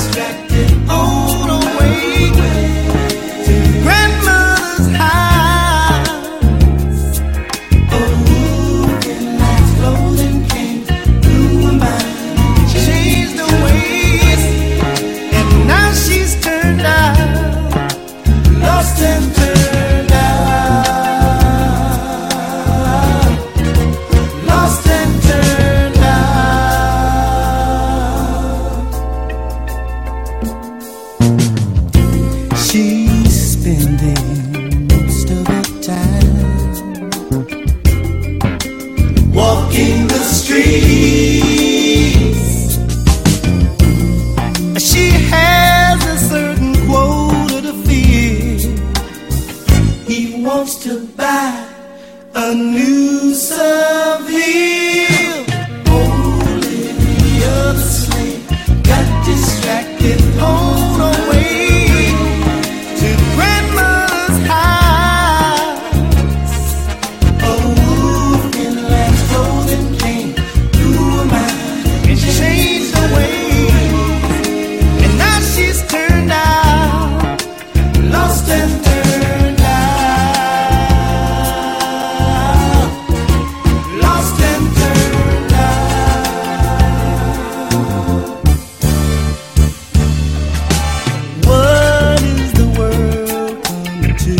Grandmother's house. trees. She has a certain quota to fill. He wants to buy a new Seville. Olivia the slave got distracted on her way to grandma's house. A wolf in lamb's clothing came through her mind and changed the way. And now she's turned out, lost and turned out, lost and turned out. What is the world come to?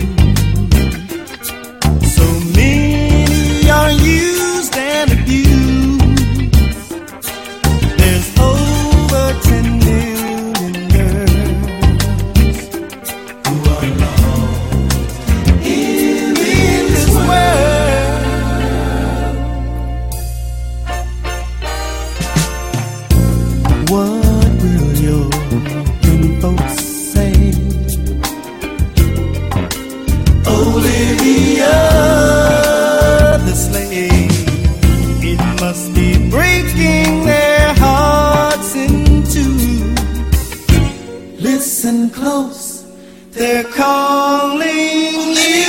So many are used and abused. There's over ten million girls who are lost in this world. What will your young folks say? Olivia the slave, it must be breaking their hearts in two. Listen close, they're calling you.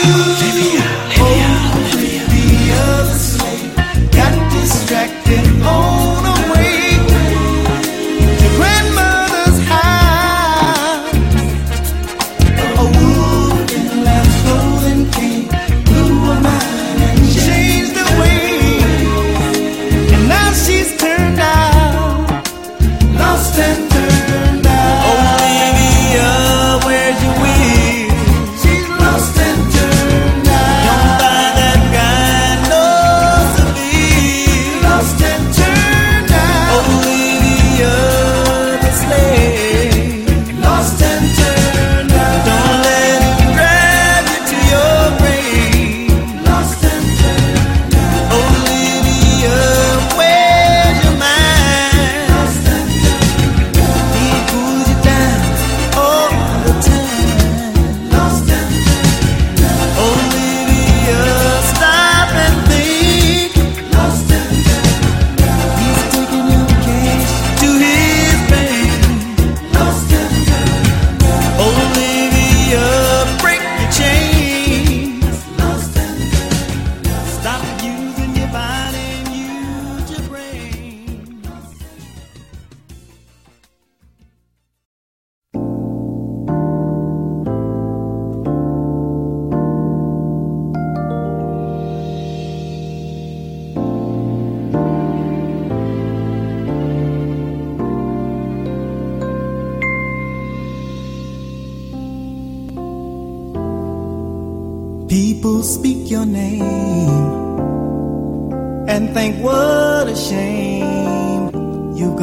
Olivia the slave got distracted on her way to grandmother's house. A wolf in lamb's clothing came through her mind and changed the way. And now she's turned out, lost and turned out. Olivia, where's your will? She's lost and turned out. Don't buy that guy no Seville. Lost and turned out. Olivia the slave, lost and turned out. Don't let him drag you to your grave. Lost and turned out. Olivia, where's your mind? Lost and turned out. He pulls you down all the time. Lost and turned out. Olivia, stop and think. Lost and turned out. He's taking your case to his bank. Lost and turned out. Olivia, break your chains. Lost and turned out. Stop using your body and use your brain. People speak your name and think what a shame you're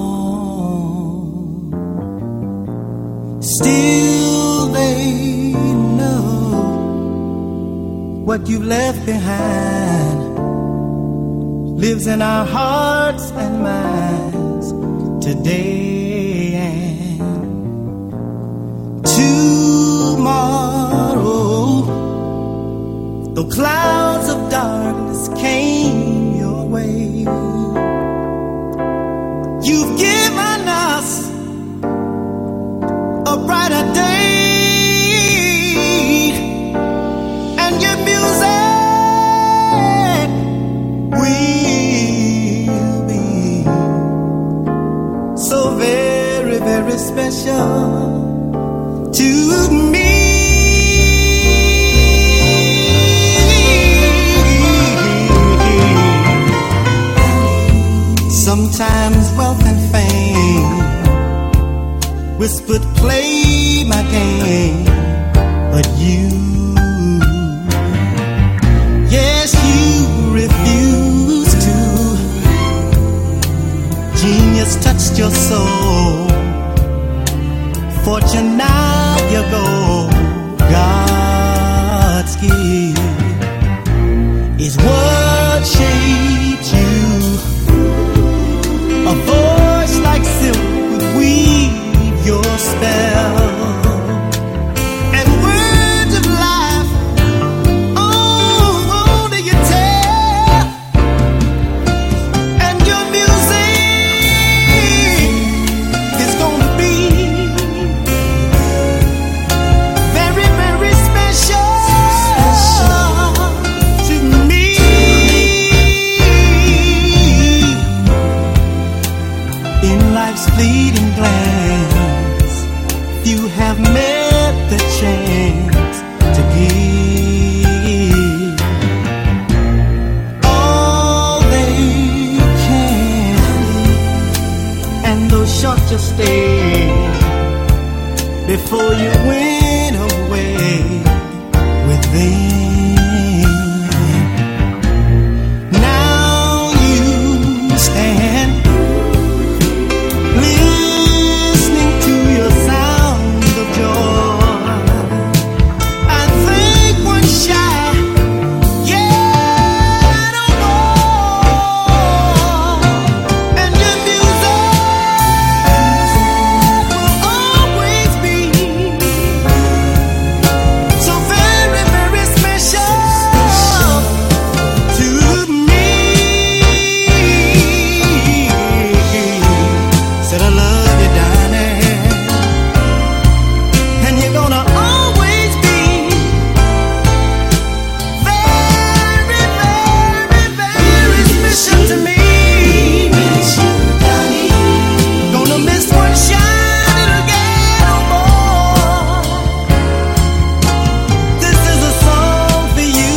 gone. Still they know what you've left behind lives in our hearts and minds today and tomorrow. Though clouds of darkness came your way, you've given us a brighter day, and your music will be so very, very special to me. Sometimes wealth and fame whispered, play my game, but you, yes, you refused to. Genius touched your soul, fortune now your goal. God's gift is what shaped you. everything. Now you stand listening to your sound of joy. I think one shy, yeah, no more. And your music will always be so very, very special to me. Said I love you, darling, and you're gonna always be very, very, very special to me. Gonna miss one shine, it'll get no more. This is a song for you.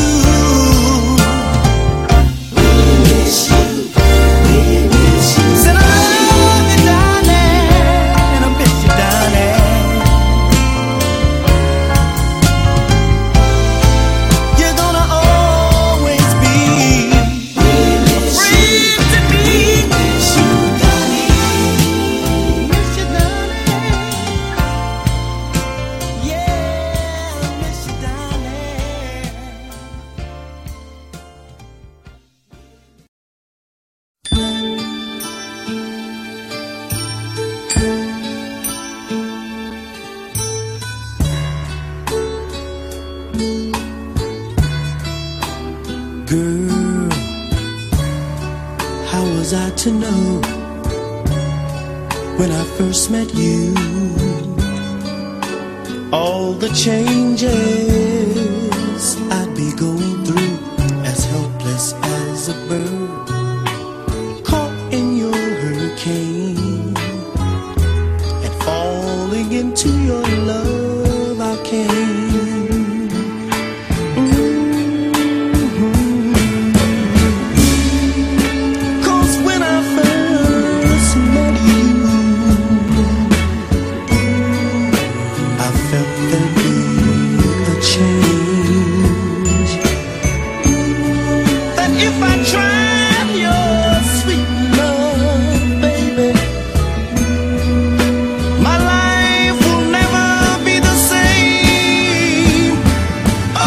Said I love you, darling, and I miss you, darling. You're gonna always be a friend to me. Miss you, darling. Miss you, darling. Yeah, miss you, darling. Girl, how was I to know when I first met you? All the changes I'd be going through, as helpless as a bird caught in your hurricane, and falling into your love I came. Cause when I first met you, I felt there'd be a change. That if I tried your sweet love, baby, my life will never be the same. Oh,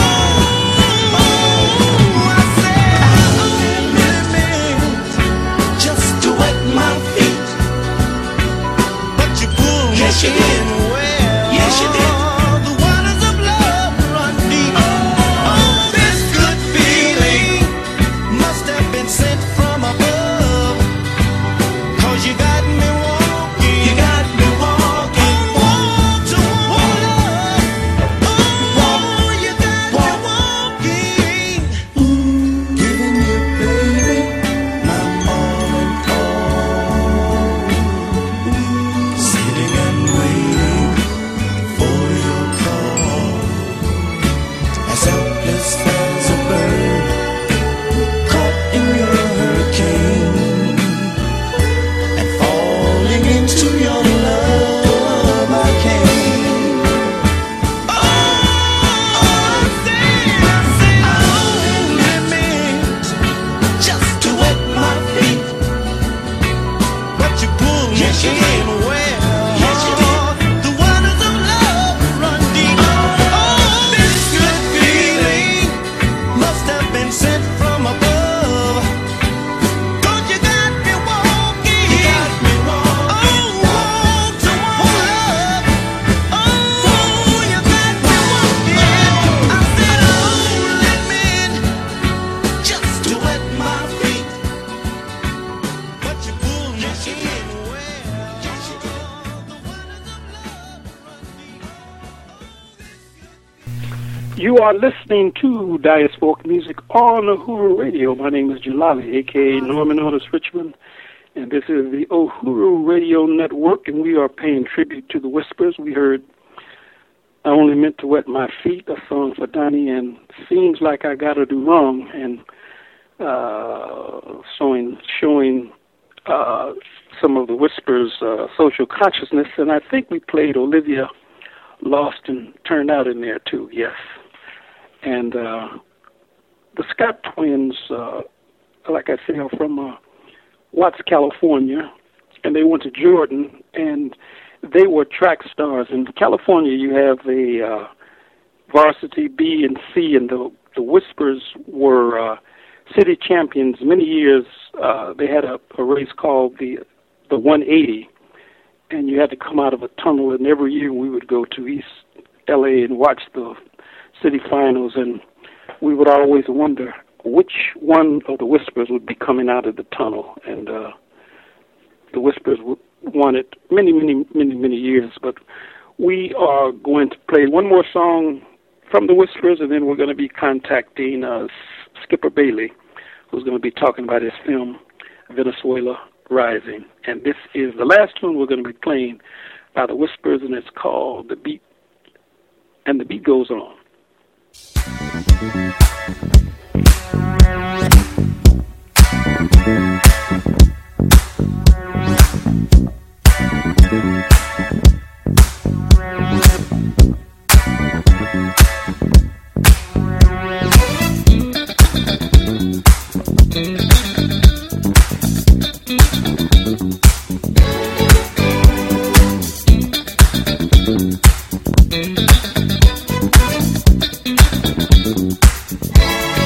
I said I only meant just to wet my feet, but you pulled me in well. Yes, you did. The waters of love run deep. Oh, this good feeling must have been sent from above. Cause you got me walking. You got me walking. Walk to walk. Oh, you got me walking. Giving you, baby, my morning call. Sitting and waiting for your call. As helpless as a bird caught in your hurricane, and falling into your love I came. Oh, I said, I said I only meant just to wet my feet, but you pulled me in well. Yes, you did. The waters of love run deep. Oh, this good feeling must have been sent from above. Cause you got me walking. You got me walking. Oh, walk to walk. Oh, you got me walking. I said I only meant just to wet my feet, but you pulled me in well. Yes, you did. The waters of love run deep. You are listening to Diasporic Music on Uhuru Radio. My name is Jalali, a k a. Norman Otis Richmond, and this is the Uhuru Radio Network, and we are paying tribute to the Whispers. We heard I Only Meant to Wet My Feet, a song for Donnie, and Seems Like I Gotta Do Wrong, and uh, showing, showing uh, some of the Whispers' uh, social consciousness, and I think we played Olivia Lost and Turned Out in there, too, yes. And uh, the Scott twins, uh, like I said, are from uh, Watts, California, and they went to Jordan, and they were track stars. In California, you have a uh, varsity B and C, and the, the Whispers were uh, city champions. Many years, uh, they had a, a race called the the one eighty, and you had to come out of a tunnel, and every year we would go to East L A and watch the city finals, and we would always wonder which one of the Whispers would be coming out of the tunnel, and uh, the Whispers won it many, many, many, many years. But we are going to play one more song from the Whispers, and then we're going to be contacting uh, Skipper Bailey, who's going to be talking about his film, Venezuela Rising. And this is the last tune we're going to be playing by the Whispers, and it's called The Beat, and the beat goes on. Thank you.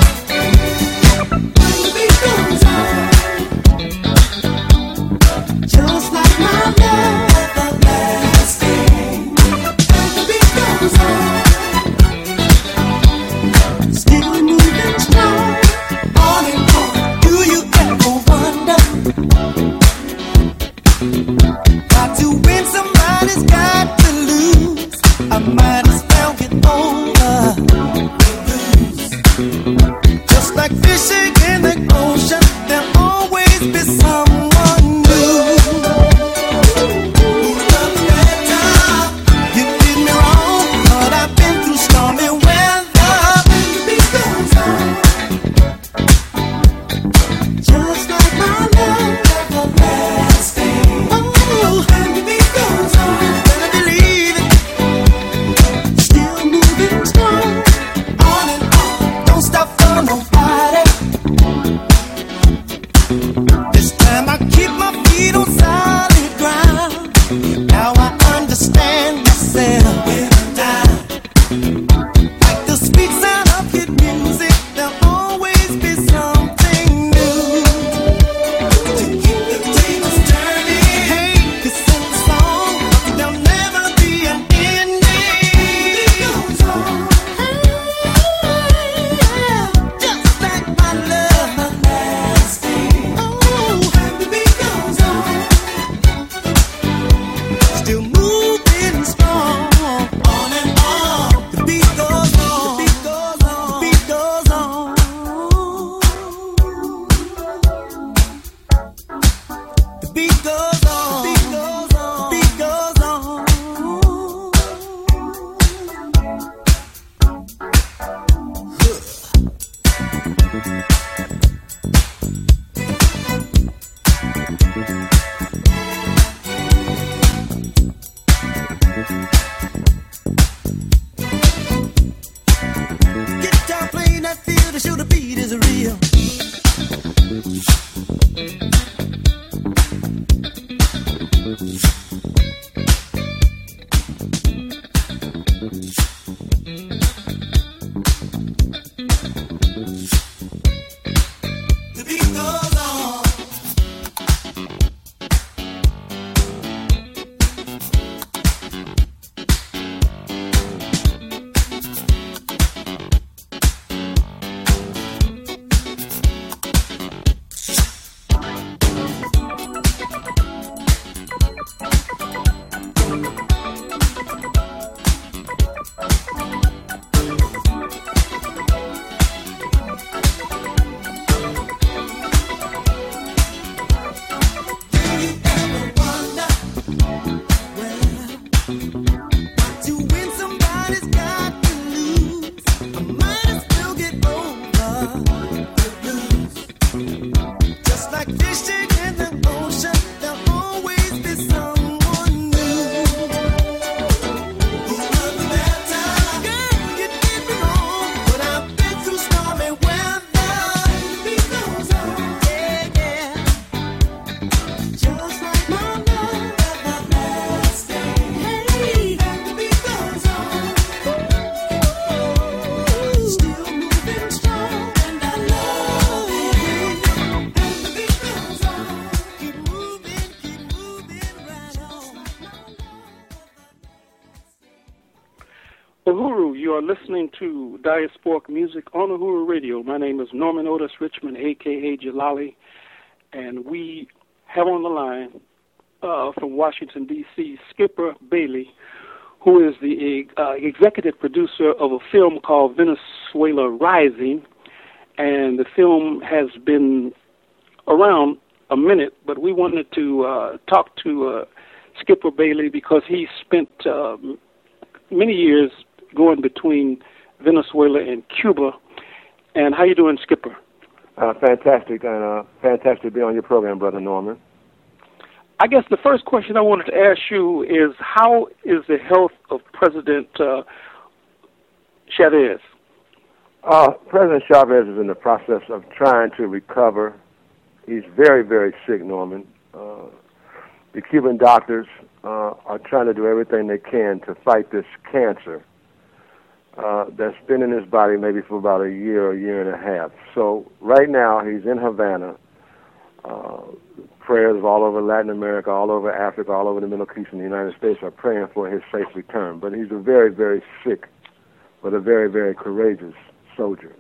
You are listening to Diasporic Music on Uhuru Radio. My name is Norman Otis Richmond, a k a. Jalali, and we have on the line uh, from Washington, D C, Skipper Bailey, who is the uh, executive producer of a film called Venezuela Rising, and the film has been around a minute, but we wanted to uh, talk to uh, Skipper Bailey because he spent uh, many years going between Venezuela and Cuba. And how you doing, Skipper? Uh, fantastic, and uh, fantastic to be on your program, Brother Norman. I guess the first question I wanted to ask you is, how is the health of President uh, Chavez? Uh, President Chavez is in the process of trying to recover. He's very, very sick, Norman. Uh, the Cuban doctors uh, are trying to do everything they can to fight this cancer uh, that's been in his body maybe for about a year or a year and a half. So right now he's in Havana. Uh, prayers all over Latin America, all over Africa, all over the Middle East and the United States are praying for his safe return. But he's a very, very sick, but a very, very courageous soldier.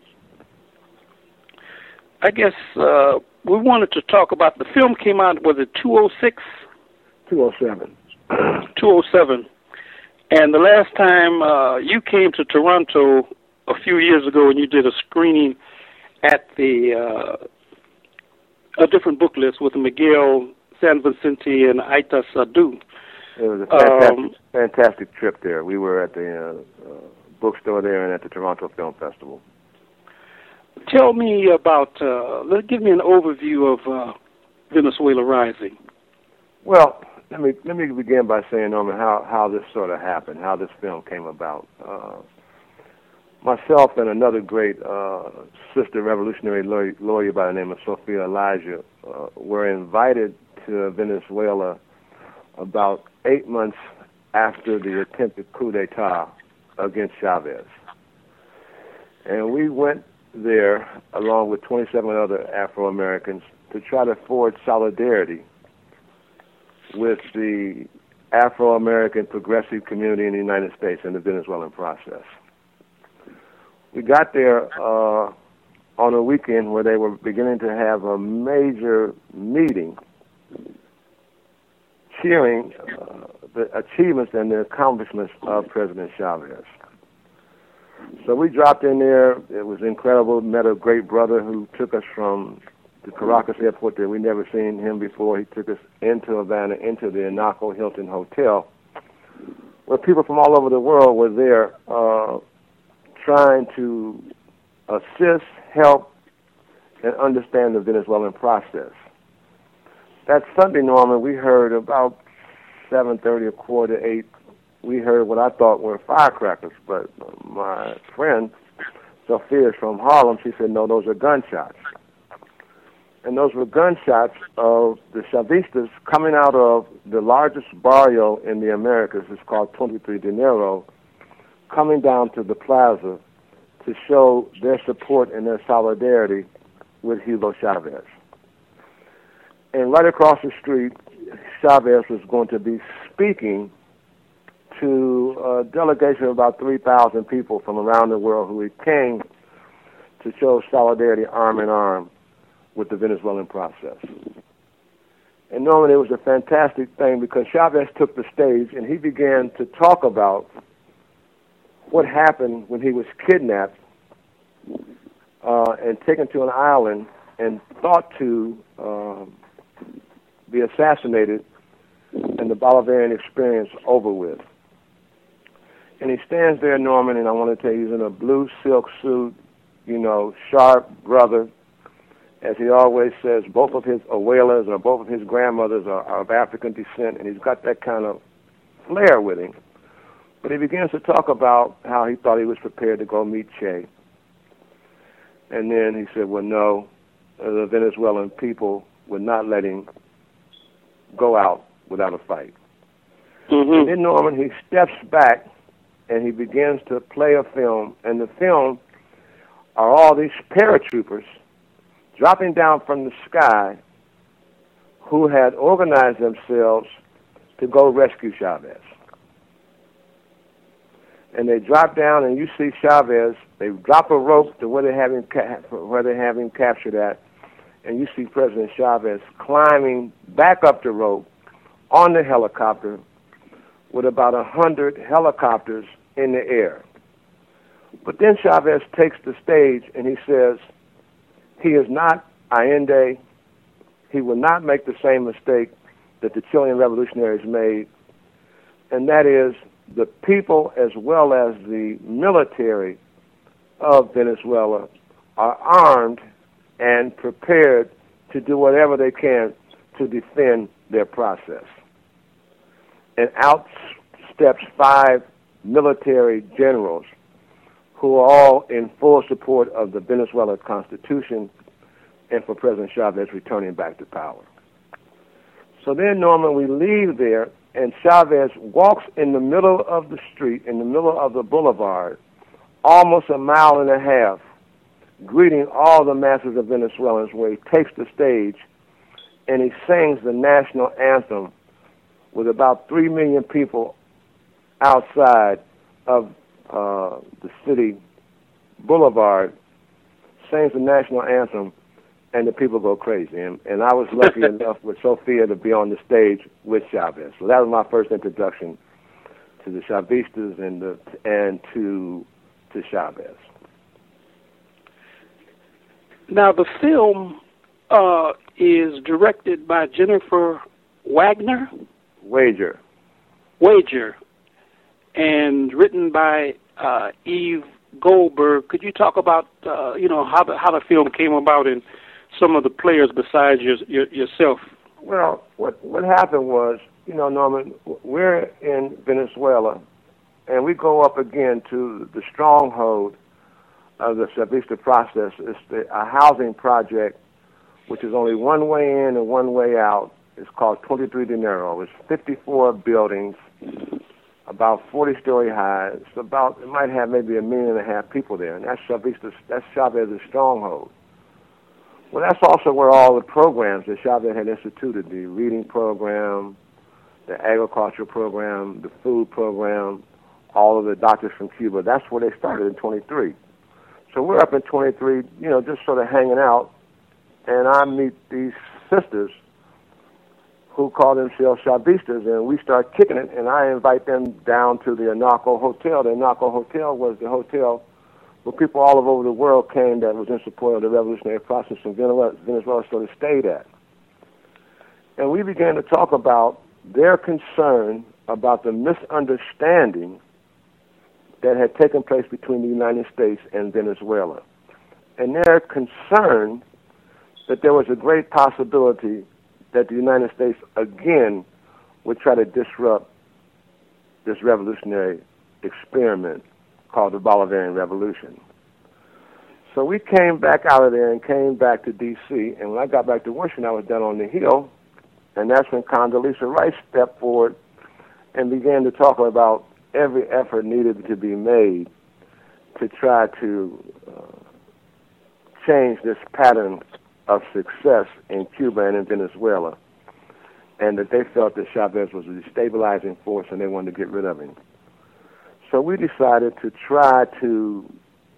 I guess uh, we wanted to talk about, the film came out, was it two oh six? two oh seven. two oh seven. And the last time uh, you came to Toronto a few years ago and you did a screening at the uh, a different book list with Miguel San Vicente and Aita Sadu. It was a fantastic, um, fantastic trip there. We were at the uh, uh, bookstore there and at the Toronto Film Festival. Tell me about, uh, let give me an overview of uh, Venezuela Rising. Well, let me let me begin by saying, Norman, how, how this sort of happened, how this film came about. Uh, myself and another great uh, sister revolutionary lawyer, lawyer by the name of Sophia Elijah uh, were invited to Venezuela about eight months after the attempted coup d'etat against Chavez. And we went there along with twenty-seven other Afro-Americans to try to forge solidarity with the Afro-American progressive community in the United States and the Venezuelan process. We got there uh, on a weekend where they were beginning to have a major meeting cheering uh, the achievements and the accomplishments of President Chavez. So we dropped in there. It was incredible. Met a great brother who took us from the Caracas airport there. We'd never seen him before. He took us into Havana, into the Anaco Hilton Hotel, where people from all over the world were there uh, trying to assist, help, and understand the Venezuelan process. That Sunday, Norman, we heard about seven thirty or quarter to eight, we heard what I thought were firecrackers, but my friend, Sophia from Harlem, she said, no, those are gunshots. And those were gunshots of the Chavistas coming out of the largest barrio in the Americas. It's called twenty-three de Enero, coming down to the plaza to show their support and their solidarity with Hugo Chavez. And right across the street, Chavez was going to be speaking to a delegation of about three thousand people from around the world who had came to show solidarity arm in arm with the Venezuelan process. And Norman, it was a fantastic thing because Chavez took the stage and he began to talk about what happened when he was kidnapped uh, and taken to an island and thought to uh, be assassinated and the Bolivarian experience over with. And he stands there, Norman, and I want to tell you, he's in a blue silk suit, you know, sharp brother. As he always says, both of his abuelas or both of his grandmothers are, are of African descent, and he's got that kind of flair with him. But he begins to talk about how he thought he was prepared to go meet Che. And then he said, well, no, the Venezuelan people would not let him go out without a fight. Mm-hmm. And then, Norman, he steps back and he begins to play a film, and the film are all these paratroopers dropping down from the sky who had organized themselves to go rescue Chavez. and they drop down, and you see Chavez. They drop a rope to where they have him ca- where they have him captured at, and you see President Chavez climbing back up the rope on the helicopter with about a hundred helicopters in the air. But then Chavez takes the stage and he says he is not Allende. He will not make the same mistake that the Chilean revolutionaries made, and that is the people as well as the military of Venezuela are armed and prepared to do whatever they can to defend their process. And out steps five military generals who are all in full support of the Venezuelan Constitution and for President Chavez returning back to power. So then, Norman, we leave there, and Chavez walks in the middle of the street, in the middle of the boulevard, almost a mile and a half, greeting all the masses of Venezuelans, where he takes the stage and he sings the national anthem with about three million people outside of uh, the city boulevard, sings the national anthem, and the people go crazy. And, and I was lucky enough with Sophia to be on the stage with Chavez. So that was my first introduction to the Chavistas and the and to to Chavez. Now, the film uh, is directed by Jennifer Wagner. Wager. Wager. And written by uh, Eve Goldberg. Could you talk about, uh, you know, how the, how the film came about and some of the players besides your, your, yourself? Well, what what happened was, you know, Norman, we're in Venezuela, and we go up again to the stronghold of the Chavista process. It's the, a housing project, which is only one way in and one way out. It's called twenty-three de Enero. It's fifty-four buildings, about forty story high. It's about, it might have maybe a million and a half people there, and that's Chavista, that's Chavez's stronghold. Well, that's also where all the programs that Chavez had instituted, the reading program, the agriculture program, the food program, all of the doctors from Cuba, that's where they started in twenty-three. So we're up in twenty-three, you know, just sort of hanging out, and I meet these sisters who call themselves Chavistas, and we start kicking it, and I invite them down to the Anaco Hotel. The Anaco Hotel was the hotel where people all over the world came that was in support of the revolutionary process in Venezuela, Venezuela sort of stayed at. And we began to talk about their concern about the misunderstanding that had taken place between the United States and Venezuela. And their concern that there was a great possibility that the United States again would try to disrupt this revolutionary experiment called the Bolivarian Revolution. So we came back out of there and came back to D C, and when I got back to Washington, I was down on the Hill, and that's when Condoleezza Rice stepped forward and began to talk about every effort needed to be made to try to uh, change this pattern of success in Cuba and in Venezuela, and that they felt that Chavez was a destabilizing force and they wanted to get rid of him. So we decided to try to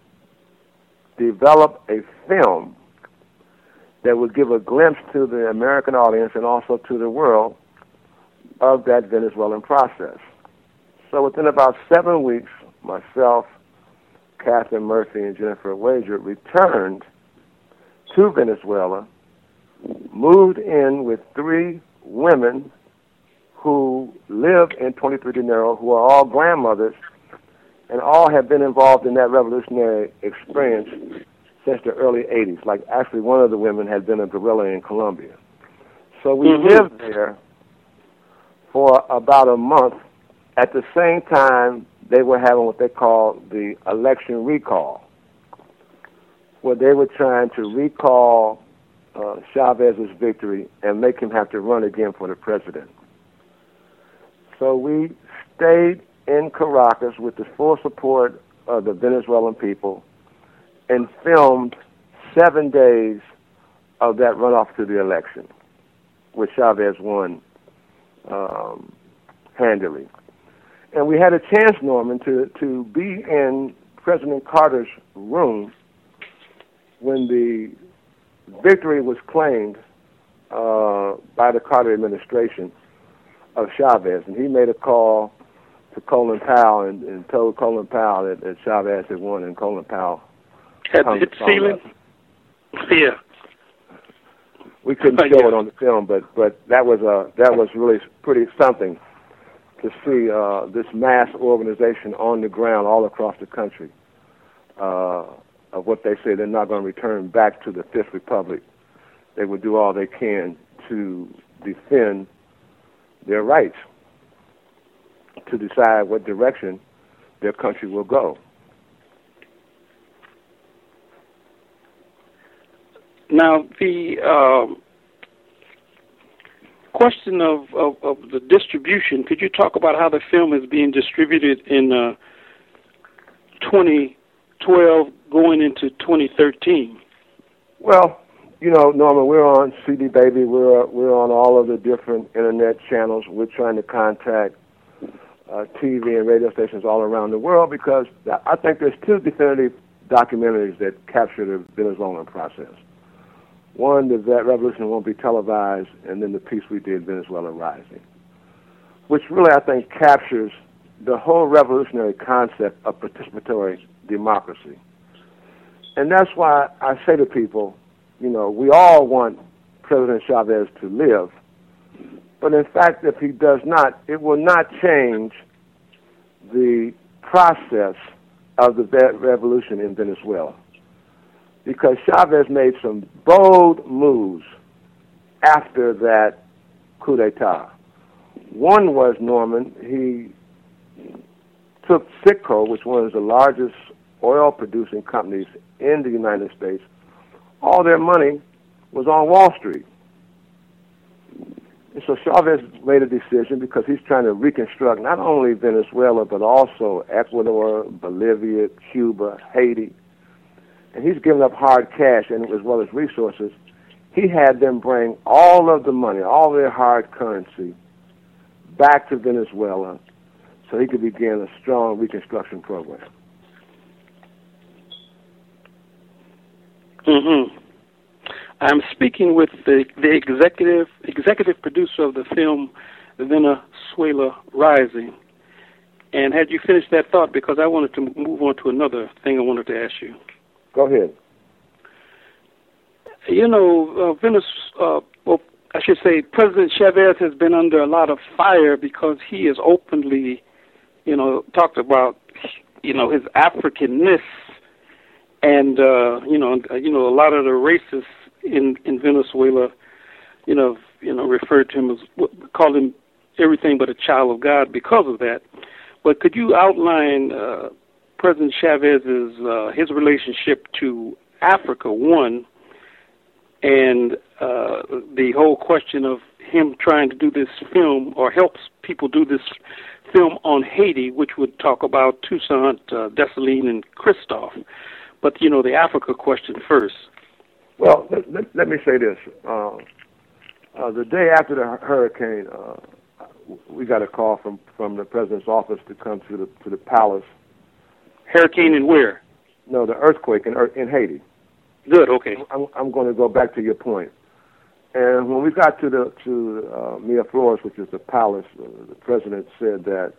develop a film that would give a glimpse to the American audience and also to the world of that Venezuelan process. So within about seven weeks, myself, Catherine Murphy, and Jennifer Wager returned to Venezuela, moved in with three women who live in twenty-three de Enero, who are all grandmothers, and all have been involved in that revolutionary experience since the early eighties. Like, actually, one of the women had been a guerrilla in Colombia. So we mm-hmm. lived there for about a month. At the same time, they were having what they call the election recall, where they were trying to recall uh, Chavez's victory and make him have to run again for the president. So we stayed in Caracas with the full support of the Venezuelan people and filmed seven days of that runoff to the election, which Chavez won um, handily. And we had a chance, Norman, to, to be in President Carter's room when the victory was claimed uh, by the Carter administration of Chavez. And he made a call to Colin Powell and, and told Colin Powell that, that Chavez had won, and Colin Powell had hit the ceiling. Yeah. We couldn't show yeah. it on the film, but, but that was a that was really pretty something to see uh, this mass organization on the ground all across the country uh, of what they say they're not going to return back to the Fifth Republic. They would do all they can to defend their rights, to decide what direction their country will go. Now, the um, question of, of, of the distribution, could you talk about how the film is being distributed in uh, twenty twelve going into twenty thirteen? Well, you know, Norman, we're on C D Baby. We're, we're on all of the different Internet channels. We're trying to contact uh, T V and radio stations all around the world because I think there's two definitive documentaries that capture the Venezuelan process. One, the revolution won't be televised, and then the piece we did, Venezuela Rising, which really, I think, captures the whole revolutionary concept of participatory democracy. And that's why I say to people, you know, we all want President Chavez to live, but in fact, if he does not, it will not change the process of the revolution in Venezuela. Because Chavez made some bold moves after that coup d'etat. One was, Norman, he took Citgo, which was the largest oil-producing companies in the United States. All their money was on Wall Street. And so Chavez made a decision because he's trying to reconstruct not only Venezuela, but also Ecuador, Bolivia, Cuba, Haiti. And he's given up hard cash and as well as resources. He had them bring all of the money, all their hard currency, back to Venezuela so he could begin a strong reconstruction program. Mm-hmm. I'm speaking with the, the executive executive producer of the film Venezuela Rising. And had you finished that thought, because I wanted to move on to another thing I wanted to ask you. Go ahead. You know, uh, Venezuela, uh, well, I should say President Chavez has been under a lot of fire because he has openly, you know, talked about, you know, his Africanness, and uh, you know, you know, a lot of the racists in, in Venezuela, you know, you know, referred to him as, called him everything but a child of God because of that. But could you outline uh, President Chavez's uh, his relationship to Africa, one, and uh, the whole question of him trying to do this film or helps people do this film on Haiti, which would talk about Toussaint, uh, Dessalines, and Christophe. But, you know, the Africa question first. Well, let, let, let me say this. Uh, uh, the day after the hurricane, uh, we got a call from, from the president's office to come to the to the palace. Hurricane in where? No, the earthquake in in Haiti. Good. Okay. I'm I'm going to go back to your point. And when we got to the to uh, Miraflores, which is the palace, uh, the president said that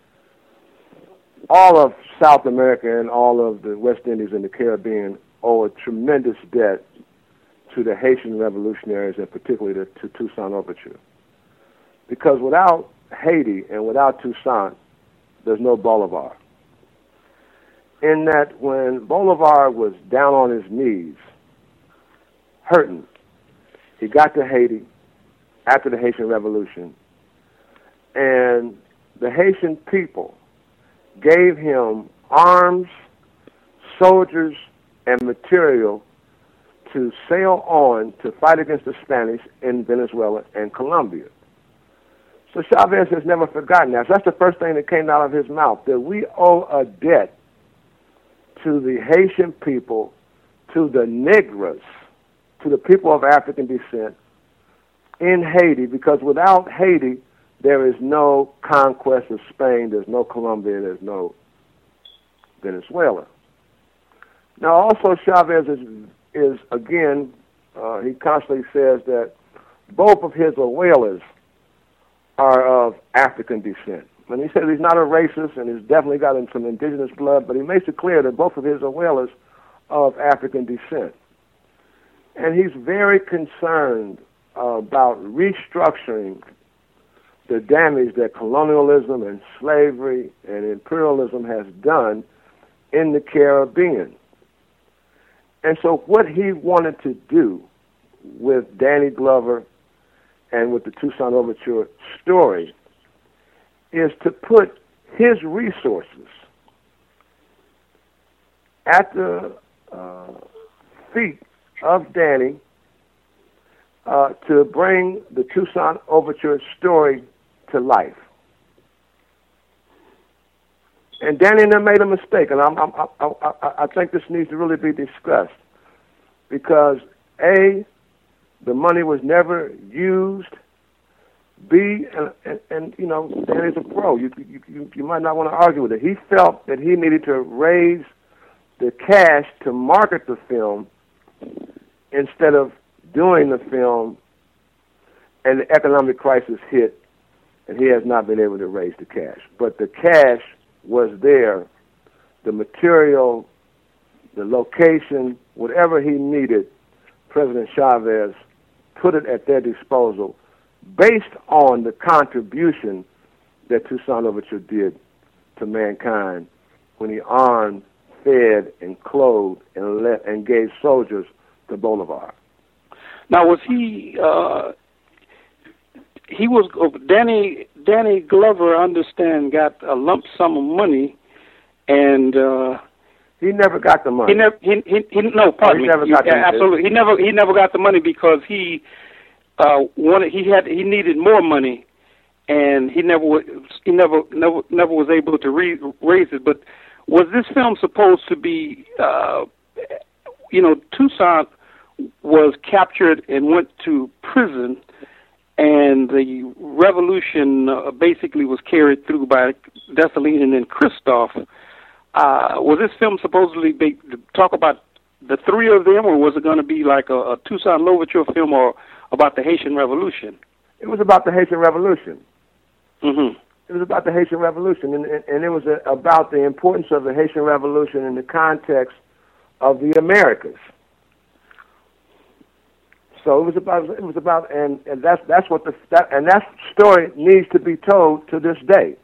all of South America and all of the West Indies and the Caribbean owe a tremendous debt to the Haitian revolutionaries, and particularly to, to Toussaint Louverture. Because without Haiti and without Toussaint, there's no Bolivar. In that when Bolivar was down on his knees, hurting, he got to Haiti after the Haitian Revolution, and the Haitian people gave him arms, soldiers, and material to sail on to fight against the Spanish in Venezuela and Colombia. So Chavez has never forgotten that. So that's the first thing that came out of his mouth, that we owe a debt to the Haitian people, to the Negros, to the people of African descent in Haiti, because without Haiti, there is no conquest of Spain, there's no Colombia, there's no Venezuela. Now, also Chavez is, is again, uh, he constantly says that both of his abuelas are of African descent. And he says he's not a racist and he's definitely got some indigenous blood, but he makes it clear that both of his abuelas are of African descent. And he's very concerned uh, about restructuring the damage that colonialism and slavery and imperialism has done in the Caribbean. And so what he wanted to do with Danny Glover and with the Toussaint Overture story is to put his resources at the uh, feet of Danny uh, to bring the Toussaint Overture story to life. And Danny and them made a mistake, and I'm, I'm, I, I, I think this needs to really be discussed because A, the money was never used. B, and, and, and you know, Danny's a pro. You, you, you, you might not want to argue with it. He felt that he needed to raise the cash to market the film instead of doing the film, and the economic crisis hit, and he has not been able to raise the cash. But the cash was there, the material, the location, whatever he needed, President Chavez put it at their disposal based on the contribution that Toussaint Overture did to mankind when he armed, fed, and clothed and let and gave soldiers to Bolivar. Now, was he? Uh, he was Danny. Danny Glover, I understand, got a lump sum of money, and uh, he never got the money. He never. He, he, he no, pardon he me. Never got you, the absolutely. He never. He never got the money because he uh, wanted. He had. He needed more money, and he never. Was, he never. Never. Never was able to re- raise it. But was this film supposed to be? Uh, you know, Toussaint was captured and went to prison, and the revolution uh, basically was carried through by Dessalines and then Christophe. Uh, was this film supposedly be, to talk about the three of them, or was it going to be like a, a Toussaint Louverture film or about the Haitian Revolution? It was about the Haitian Revolution. Mm-hmm. It was about the Haitian Revolution, and, and, and it was a, about the importance of the Haitian Revolution in the context of the Americas. So it was about, it was about, and, and that's that's what the that, and that story needs to be told to this day.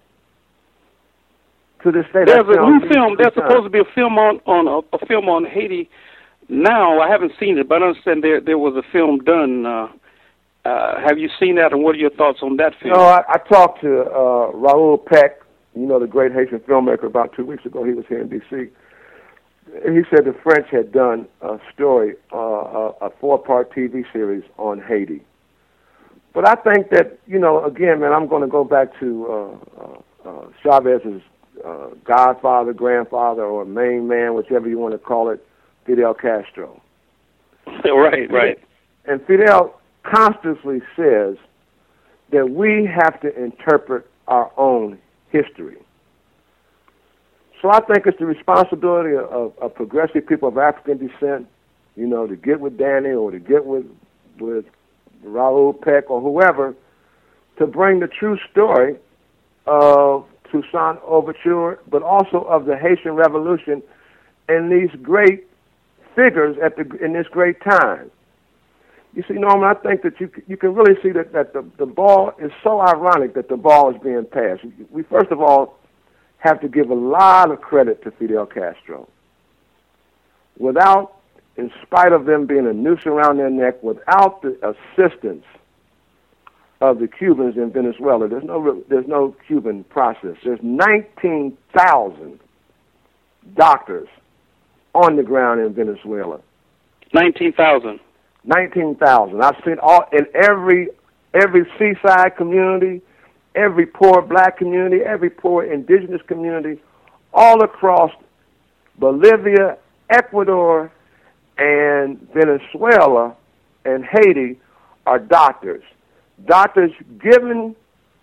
To this day, there's a new film. There's supposed to be a film on on a, a film on Haiti. Now I haven't seen it, but I understand there there was a film done. Uh, uh, have you seen that, and what are your thoughts on that film? No, I, I talked to uh, Raoul Peck, you know, the great Haitian filmmaker, about two weeks ago. He was here in D C He said the French had done a story, uh, a, a four-part T V series on Haiti. But I think that, you know, again, man, I'm going to go back to uh, uh, uh, Chavez's uh, godfather, grandfather, or main man, whichever you want to call it, Fidel Castro. Right, right. And Fidel constantly says that we have to interpret our own history. So I think it's the responsibility of, of, of progressive people of African descent, you know, to get with Danny or to get with with Raoul Peck or whoever to bring the true story of Toussaint Overture, but also of the Haitian Revolution and these great figures at the in this great time. You see, Norman, I think that you you can really see that, that the, the ball is so ironic that the ball is being passed. We first of all have to give a lot of credit to Fidel Castro. Without, in spite of them being a noose around their neck, without the assistance of the Cubans in Venezuela, there's no there's no Cuban process. There's nineteen thousand doctors on the ground in Venezuela. nineteen thousand. nineteen thousand. I've seen all in every every seaside community, every poor black community, every poor indigenous community, all across Bolivia, Ecuador, and Venezuela and Haiti are doctors. Doctors given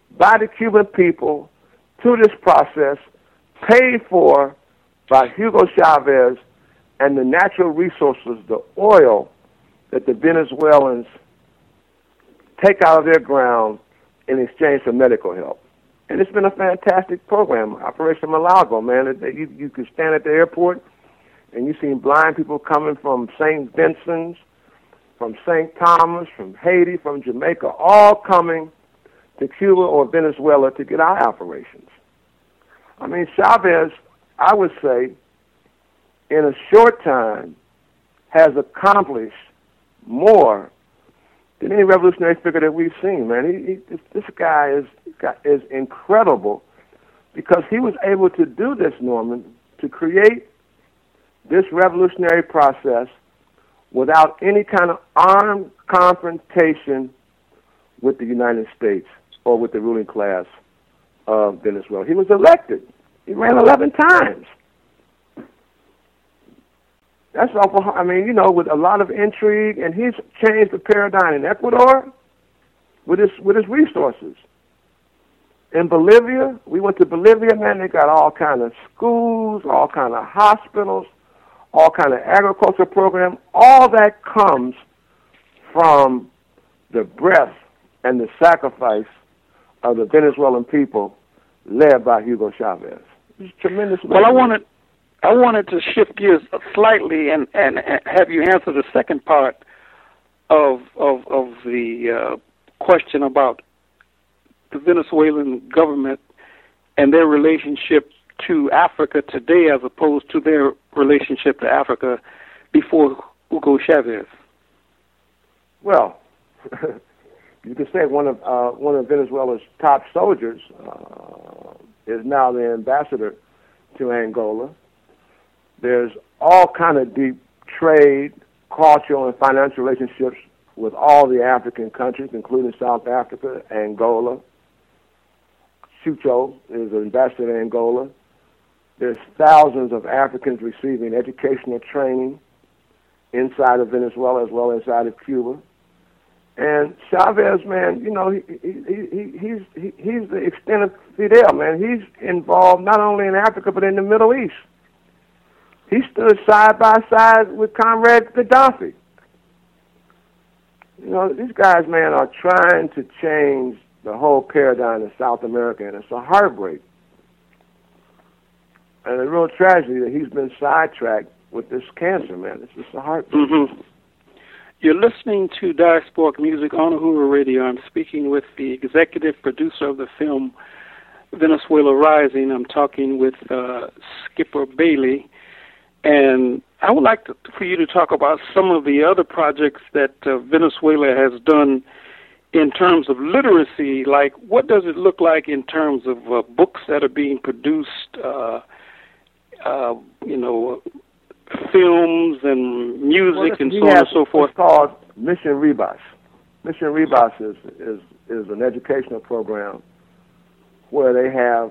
by the Cuban people to this process, paid for by Hugo Chavez and the natural resources, the oil that the Venezuelans take out of their ground in exchange for medical help. And it's been a fantastic program, Operation Malago, man. It, you, you can stand at the airport and you see blind people coming from Saint Vincent's, from Saint Thomas, from Haiti, from Jamaica, all coming to Cuba or Venezuela to get eye operations. I mean, Chavez, I would say, in a short time, has accomplished more than any revolutionary figure that we've seen, man. He, he, this, this guy is is incredible because he was able to do this, Norman, to create this revolutionary process without any kind of armed confrontation with the United States or with the ruling class of Venezuela. He was elected. He ran eleven times. That's awful. I mean, you know, with a lot of intrigue, and he's changed the paradigm in Ecuador with his with his resources. In Bolivia, we went to Bolivia, man. They got all kind of schools, all kind of hospitals, all kind of agriculture program. All that comes from the breath and the sacrifice of the Venezuelan people, led by Hugo Chavez. It's tremendous. Well, I wanted. I wanted to shift gears slightly and, and have you answer the second part of of, of the uh, question about the Venezuelan government and their relationship to Africa today as opposed to their relationship to Africa before Hugo Chavez. Well, you could say one of uh, one of Venezuela's top soldiers uh, is now the ambassador to Angola. There's all kind of deep trade, cultural, and financial relationships with all the African countries, including South Africa, Angola. Sucho is an ambassador to Angola. There's thousands of Africans receiving educational training inside of Venezuela as well as inside of Cuba. And Chavez, man, you know, he, he, he, he's he, he's the extent of Fidel, man. He's involved not only in Africa but in the Middle East. He stood side by side with Comrade Gaddafi. You know, these guys, man, are trying to change the whole paradigm in South America, and it's a heartbreak. And a real tragedy that he's been sidetracked with this cancer, man. It's just a heartbreak. Mm-hmm. You're listening to Diasporic Music on Uhuru Radio. I'm speaking with the executive producer of the film Venezuela Rising. I'm talking with uh, Skipper Bailey. And I would like to, for you to talk about some of the other projects that uh, Venezuela has done in terms of literacy. Like, what does it look like in terms of uh, books that are being produced, uh, uh, you know, films and music well, and so on and so forth? It's called Mission Rebus. Mission Rebus is, is, is an educational program where they have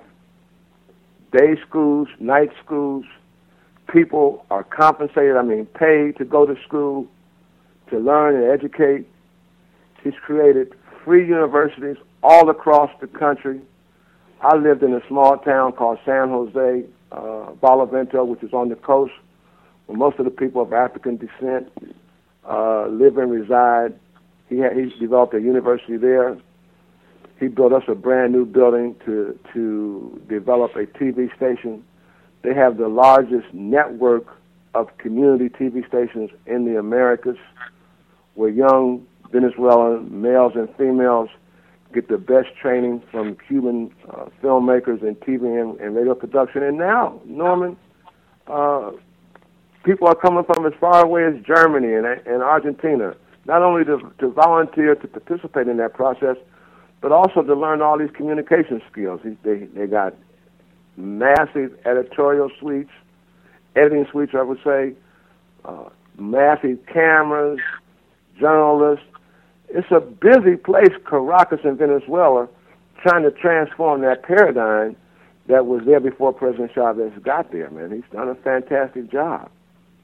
day schools, night schools. People are compensated, I mean paid to go to school, to learn and educate. He's created free universities all across the country. I lived in a small town called San Jose, uh, Barlovento, which is on the coast, where most of the people of African descent uh, live and reside. He ha- he's developed a university there. He built us a brand new building to to develop a T V station. They have the largest network of community T V stations in the Americas, where young Venezuelan males and females get the best training from Cuban uh, filmmakers in T V and, and radio production. And now, Norman, uh, people are coming from as far away as Germany and, and Argentina, not only to, to volunteer to participate in that process, but also to learn all these communication skills. They, they got massive editorial suites, editing suites, I would say, uh, massive cameras, journalists. It's a busy place, Caracas in Venezuela, trying to transform that paradigm that was there before President Chavez got there, man. He's done a fantastic job.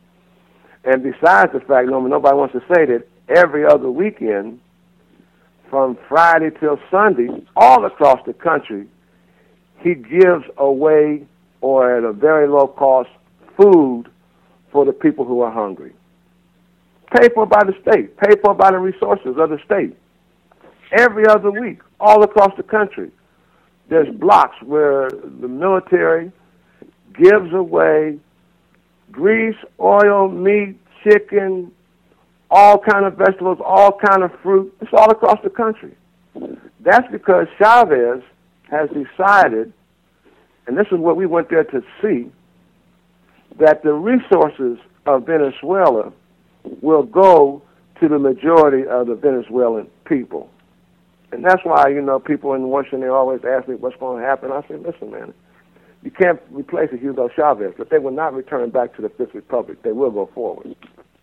And besides the fact, no, nobody wants to say that every other weekend, from Friday till Sunday, all across the country, he gives away, or at a very low cost, food for the people who are hungry. Paid for by the state, paid for by the resources of the state. Every other week, all across the country, there's blocks where the military gives away grease, oil, meat, chicken, all kind of vegetables, all kind of fruit. It's all across the country. That's because Chavez has decided, and this is what we went there to see, that the resources of Venezuela will go to the majority of the Venezuelan people. And that's why, you know, people in Washington, they always ask me what's going to happen. I say, listen, man, you can't replace a Hugo Chavez, but they will not return back to the Fifth Republic. They will go forward.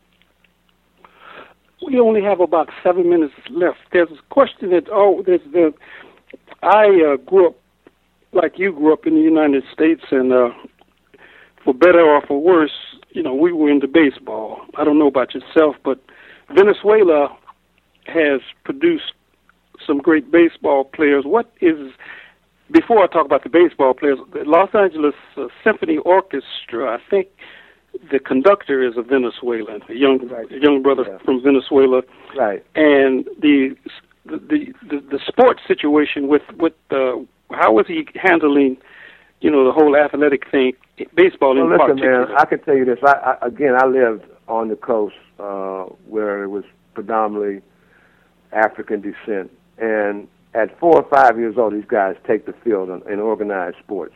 We only have about seven minutes left. There's a question that, oh, there's the, I uh, grew up like you grew up in the United States, and uh, for better or for worse, you know, we were into baseball. I don't know about yourself, but Venezuela has produced some great baseball players. What is, before I talk about the baseball players, the Los Angeles uh, Symphony Orchestra, I think the conductor is a Venezuelan, a young right. a young brother yeah. from Venezuela. Right. And the the the, the sports situation with with uh, how was he handling, you know, the whole athletic thing, baseball well, in listen, particular? Man, I can tell you this. I, I, again, I lived on the coast uh, where it was predominantly African descent, and at four or five years old, these guys take the field in, in organized sports,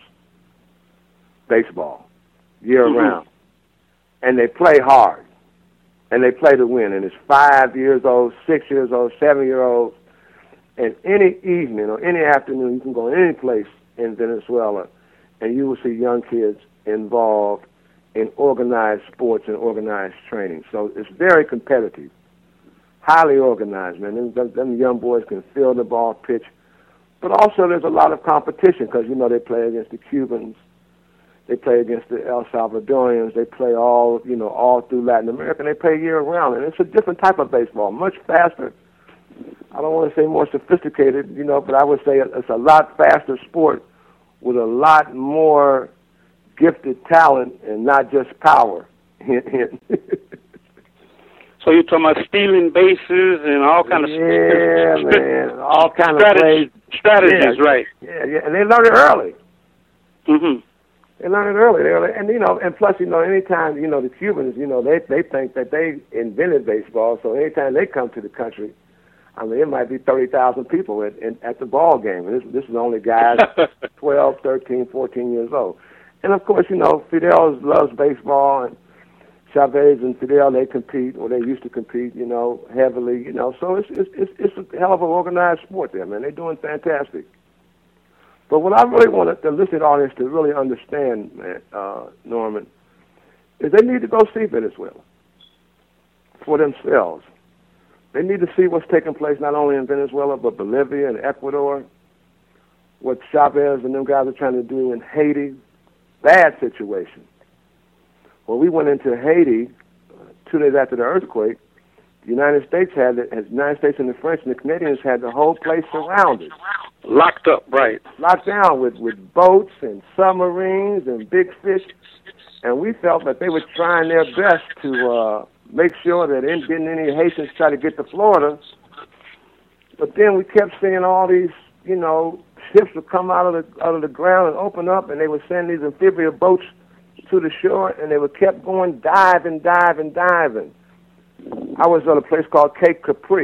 baseball, year mm-hmm. round. And they play hard, and they play to win. And it's five years old, six years old, seven-year-olds. And any evening or any afternoon, you can go any place in Venezuela, and you will see young kids involved in organized sports and organized training. So it's very competitive, highly organized, man. Them, them, them young boys can field the ball, pitch. But also there's a lot of competition because, you know, they play against the Cubans. They play against the El Salvadorians. They play all, you know, all through Latin America. And they play year-round. And it's a different type of baseball, much faster. I don't want to say more sophisticated, you know, but I would say it's a lot faster sport with a lot more gifted talent and not just power. Hint, hint. So you're talking about stealing bases and all kind of yeah, st- man, all kind strategy, of plays. strategies, yeah, right? Yeah, yeah, and they learn it early. Mm-hmm. They learn it early. They, and you know, and plus, you know, anytime you know the Cubans, you know, they they think that they invented baseball. So anytime they come to the country, I mean, it might be thirty thousand people at in, at the ball game. And this this is only guys twelve, thirteen, fourteen years old. And of course, you know, Fidel loves baseball, and Chavez and Fidel, they compete, or they used to compete, you know, heavily, you know. So it's it's it's, it's a hell of an organized sport there, man. They're doing fantastic. But what I really want the listening audience to really understand, man, uh, Norman, is they need to go see Venezuela for themselves. They need to see what's taking place not only in Venezuela, but Bolivia and Ecuador, what Chavez and them guys are trying to do in Haiti. Bad situation. When we went into Haiti uh, two days after the earthquake, the United States had the, the United States and the French and the Canadians had the whole place surrounded. Locked up, right. Locked down with, with boats and submarines and big fish. And we felt that they were trying their best to uh, make sure that they didn't any Haitians try to get to Florida. But then we kept seeing all these, you know, ships would come out of the out of the ground and open up, and they would send these amphibious boats to the shore, and they would kept going diving, diving, diving. I was at a place called Cape Capri.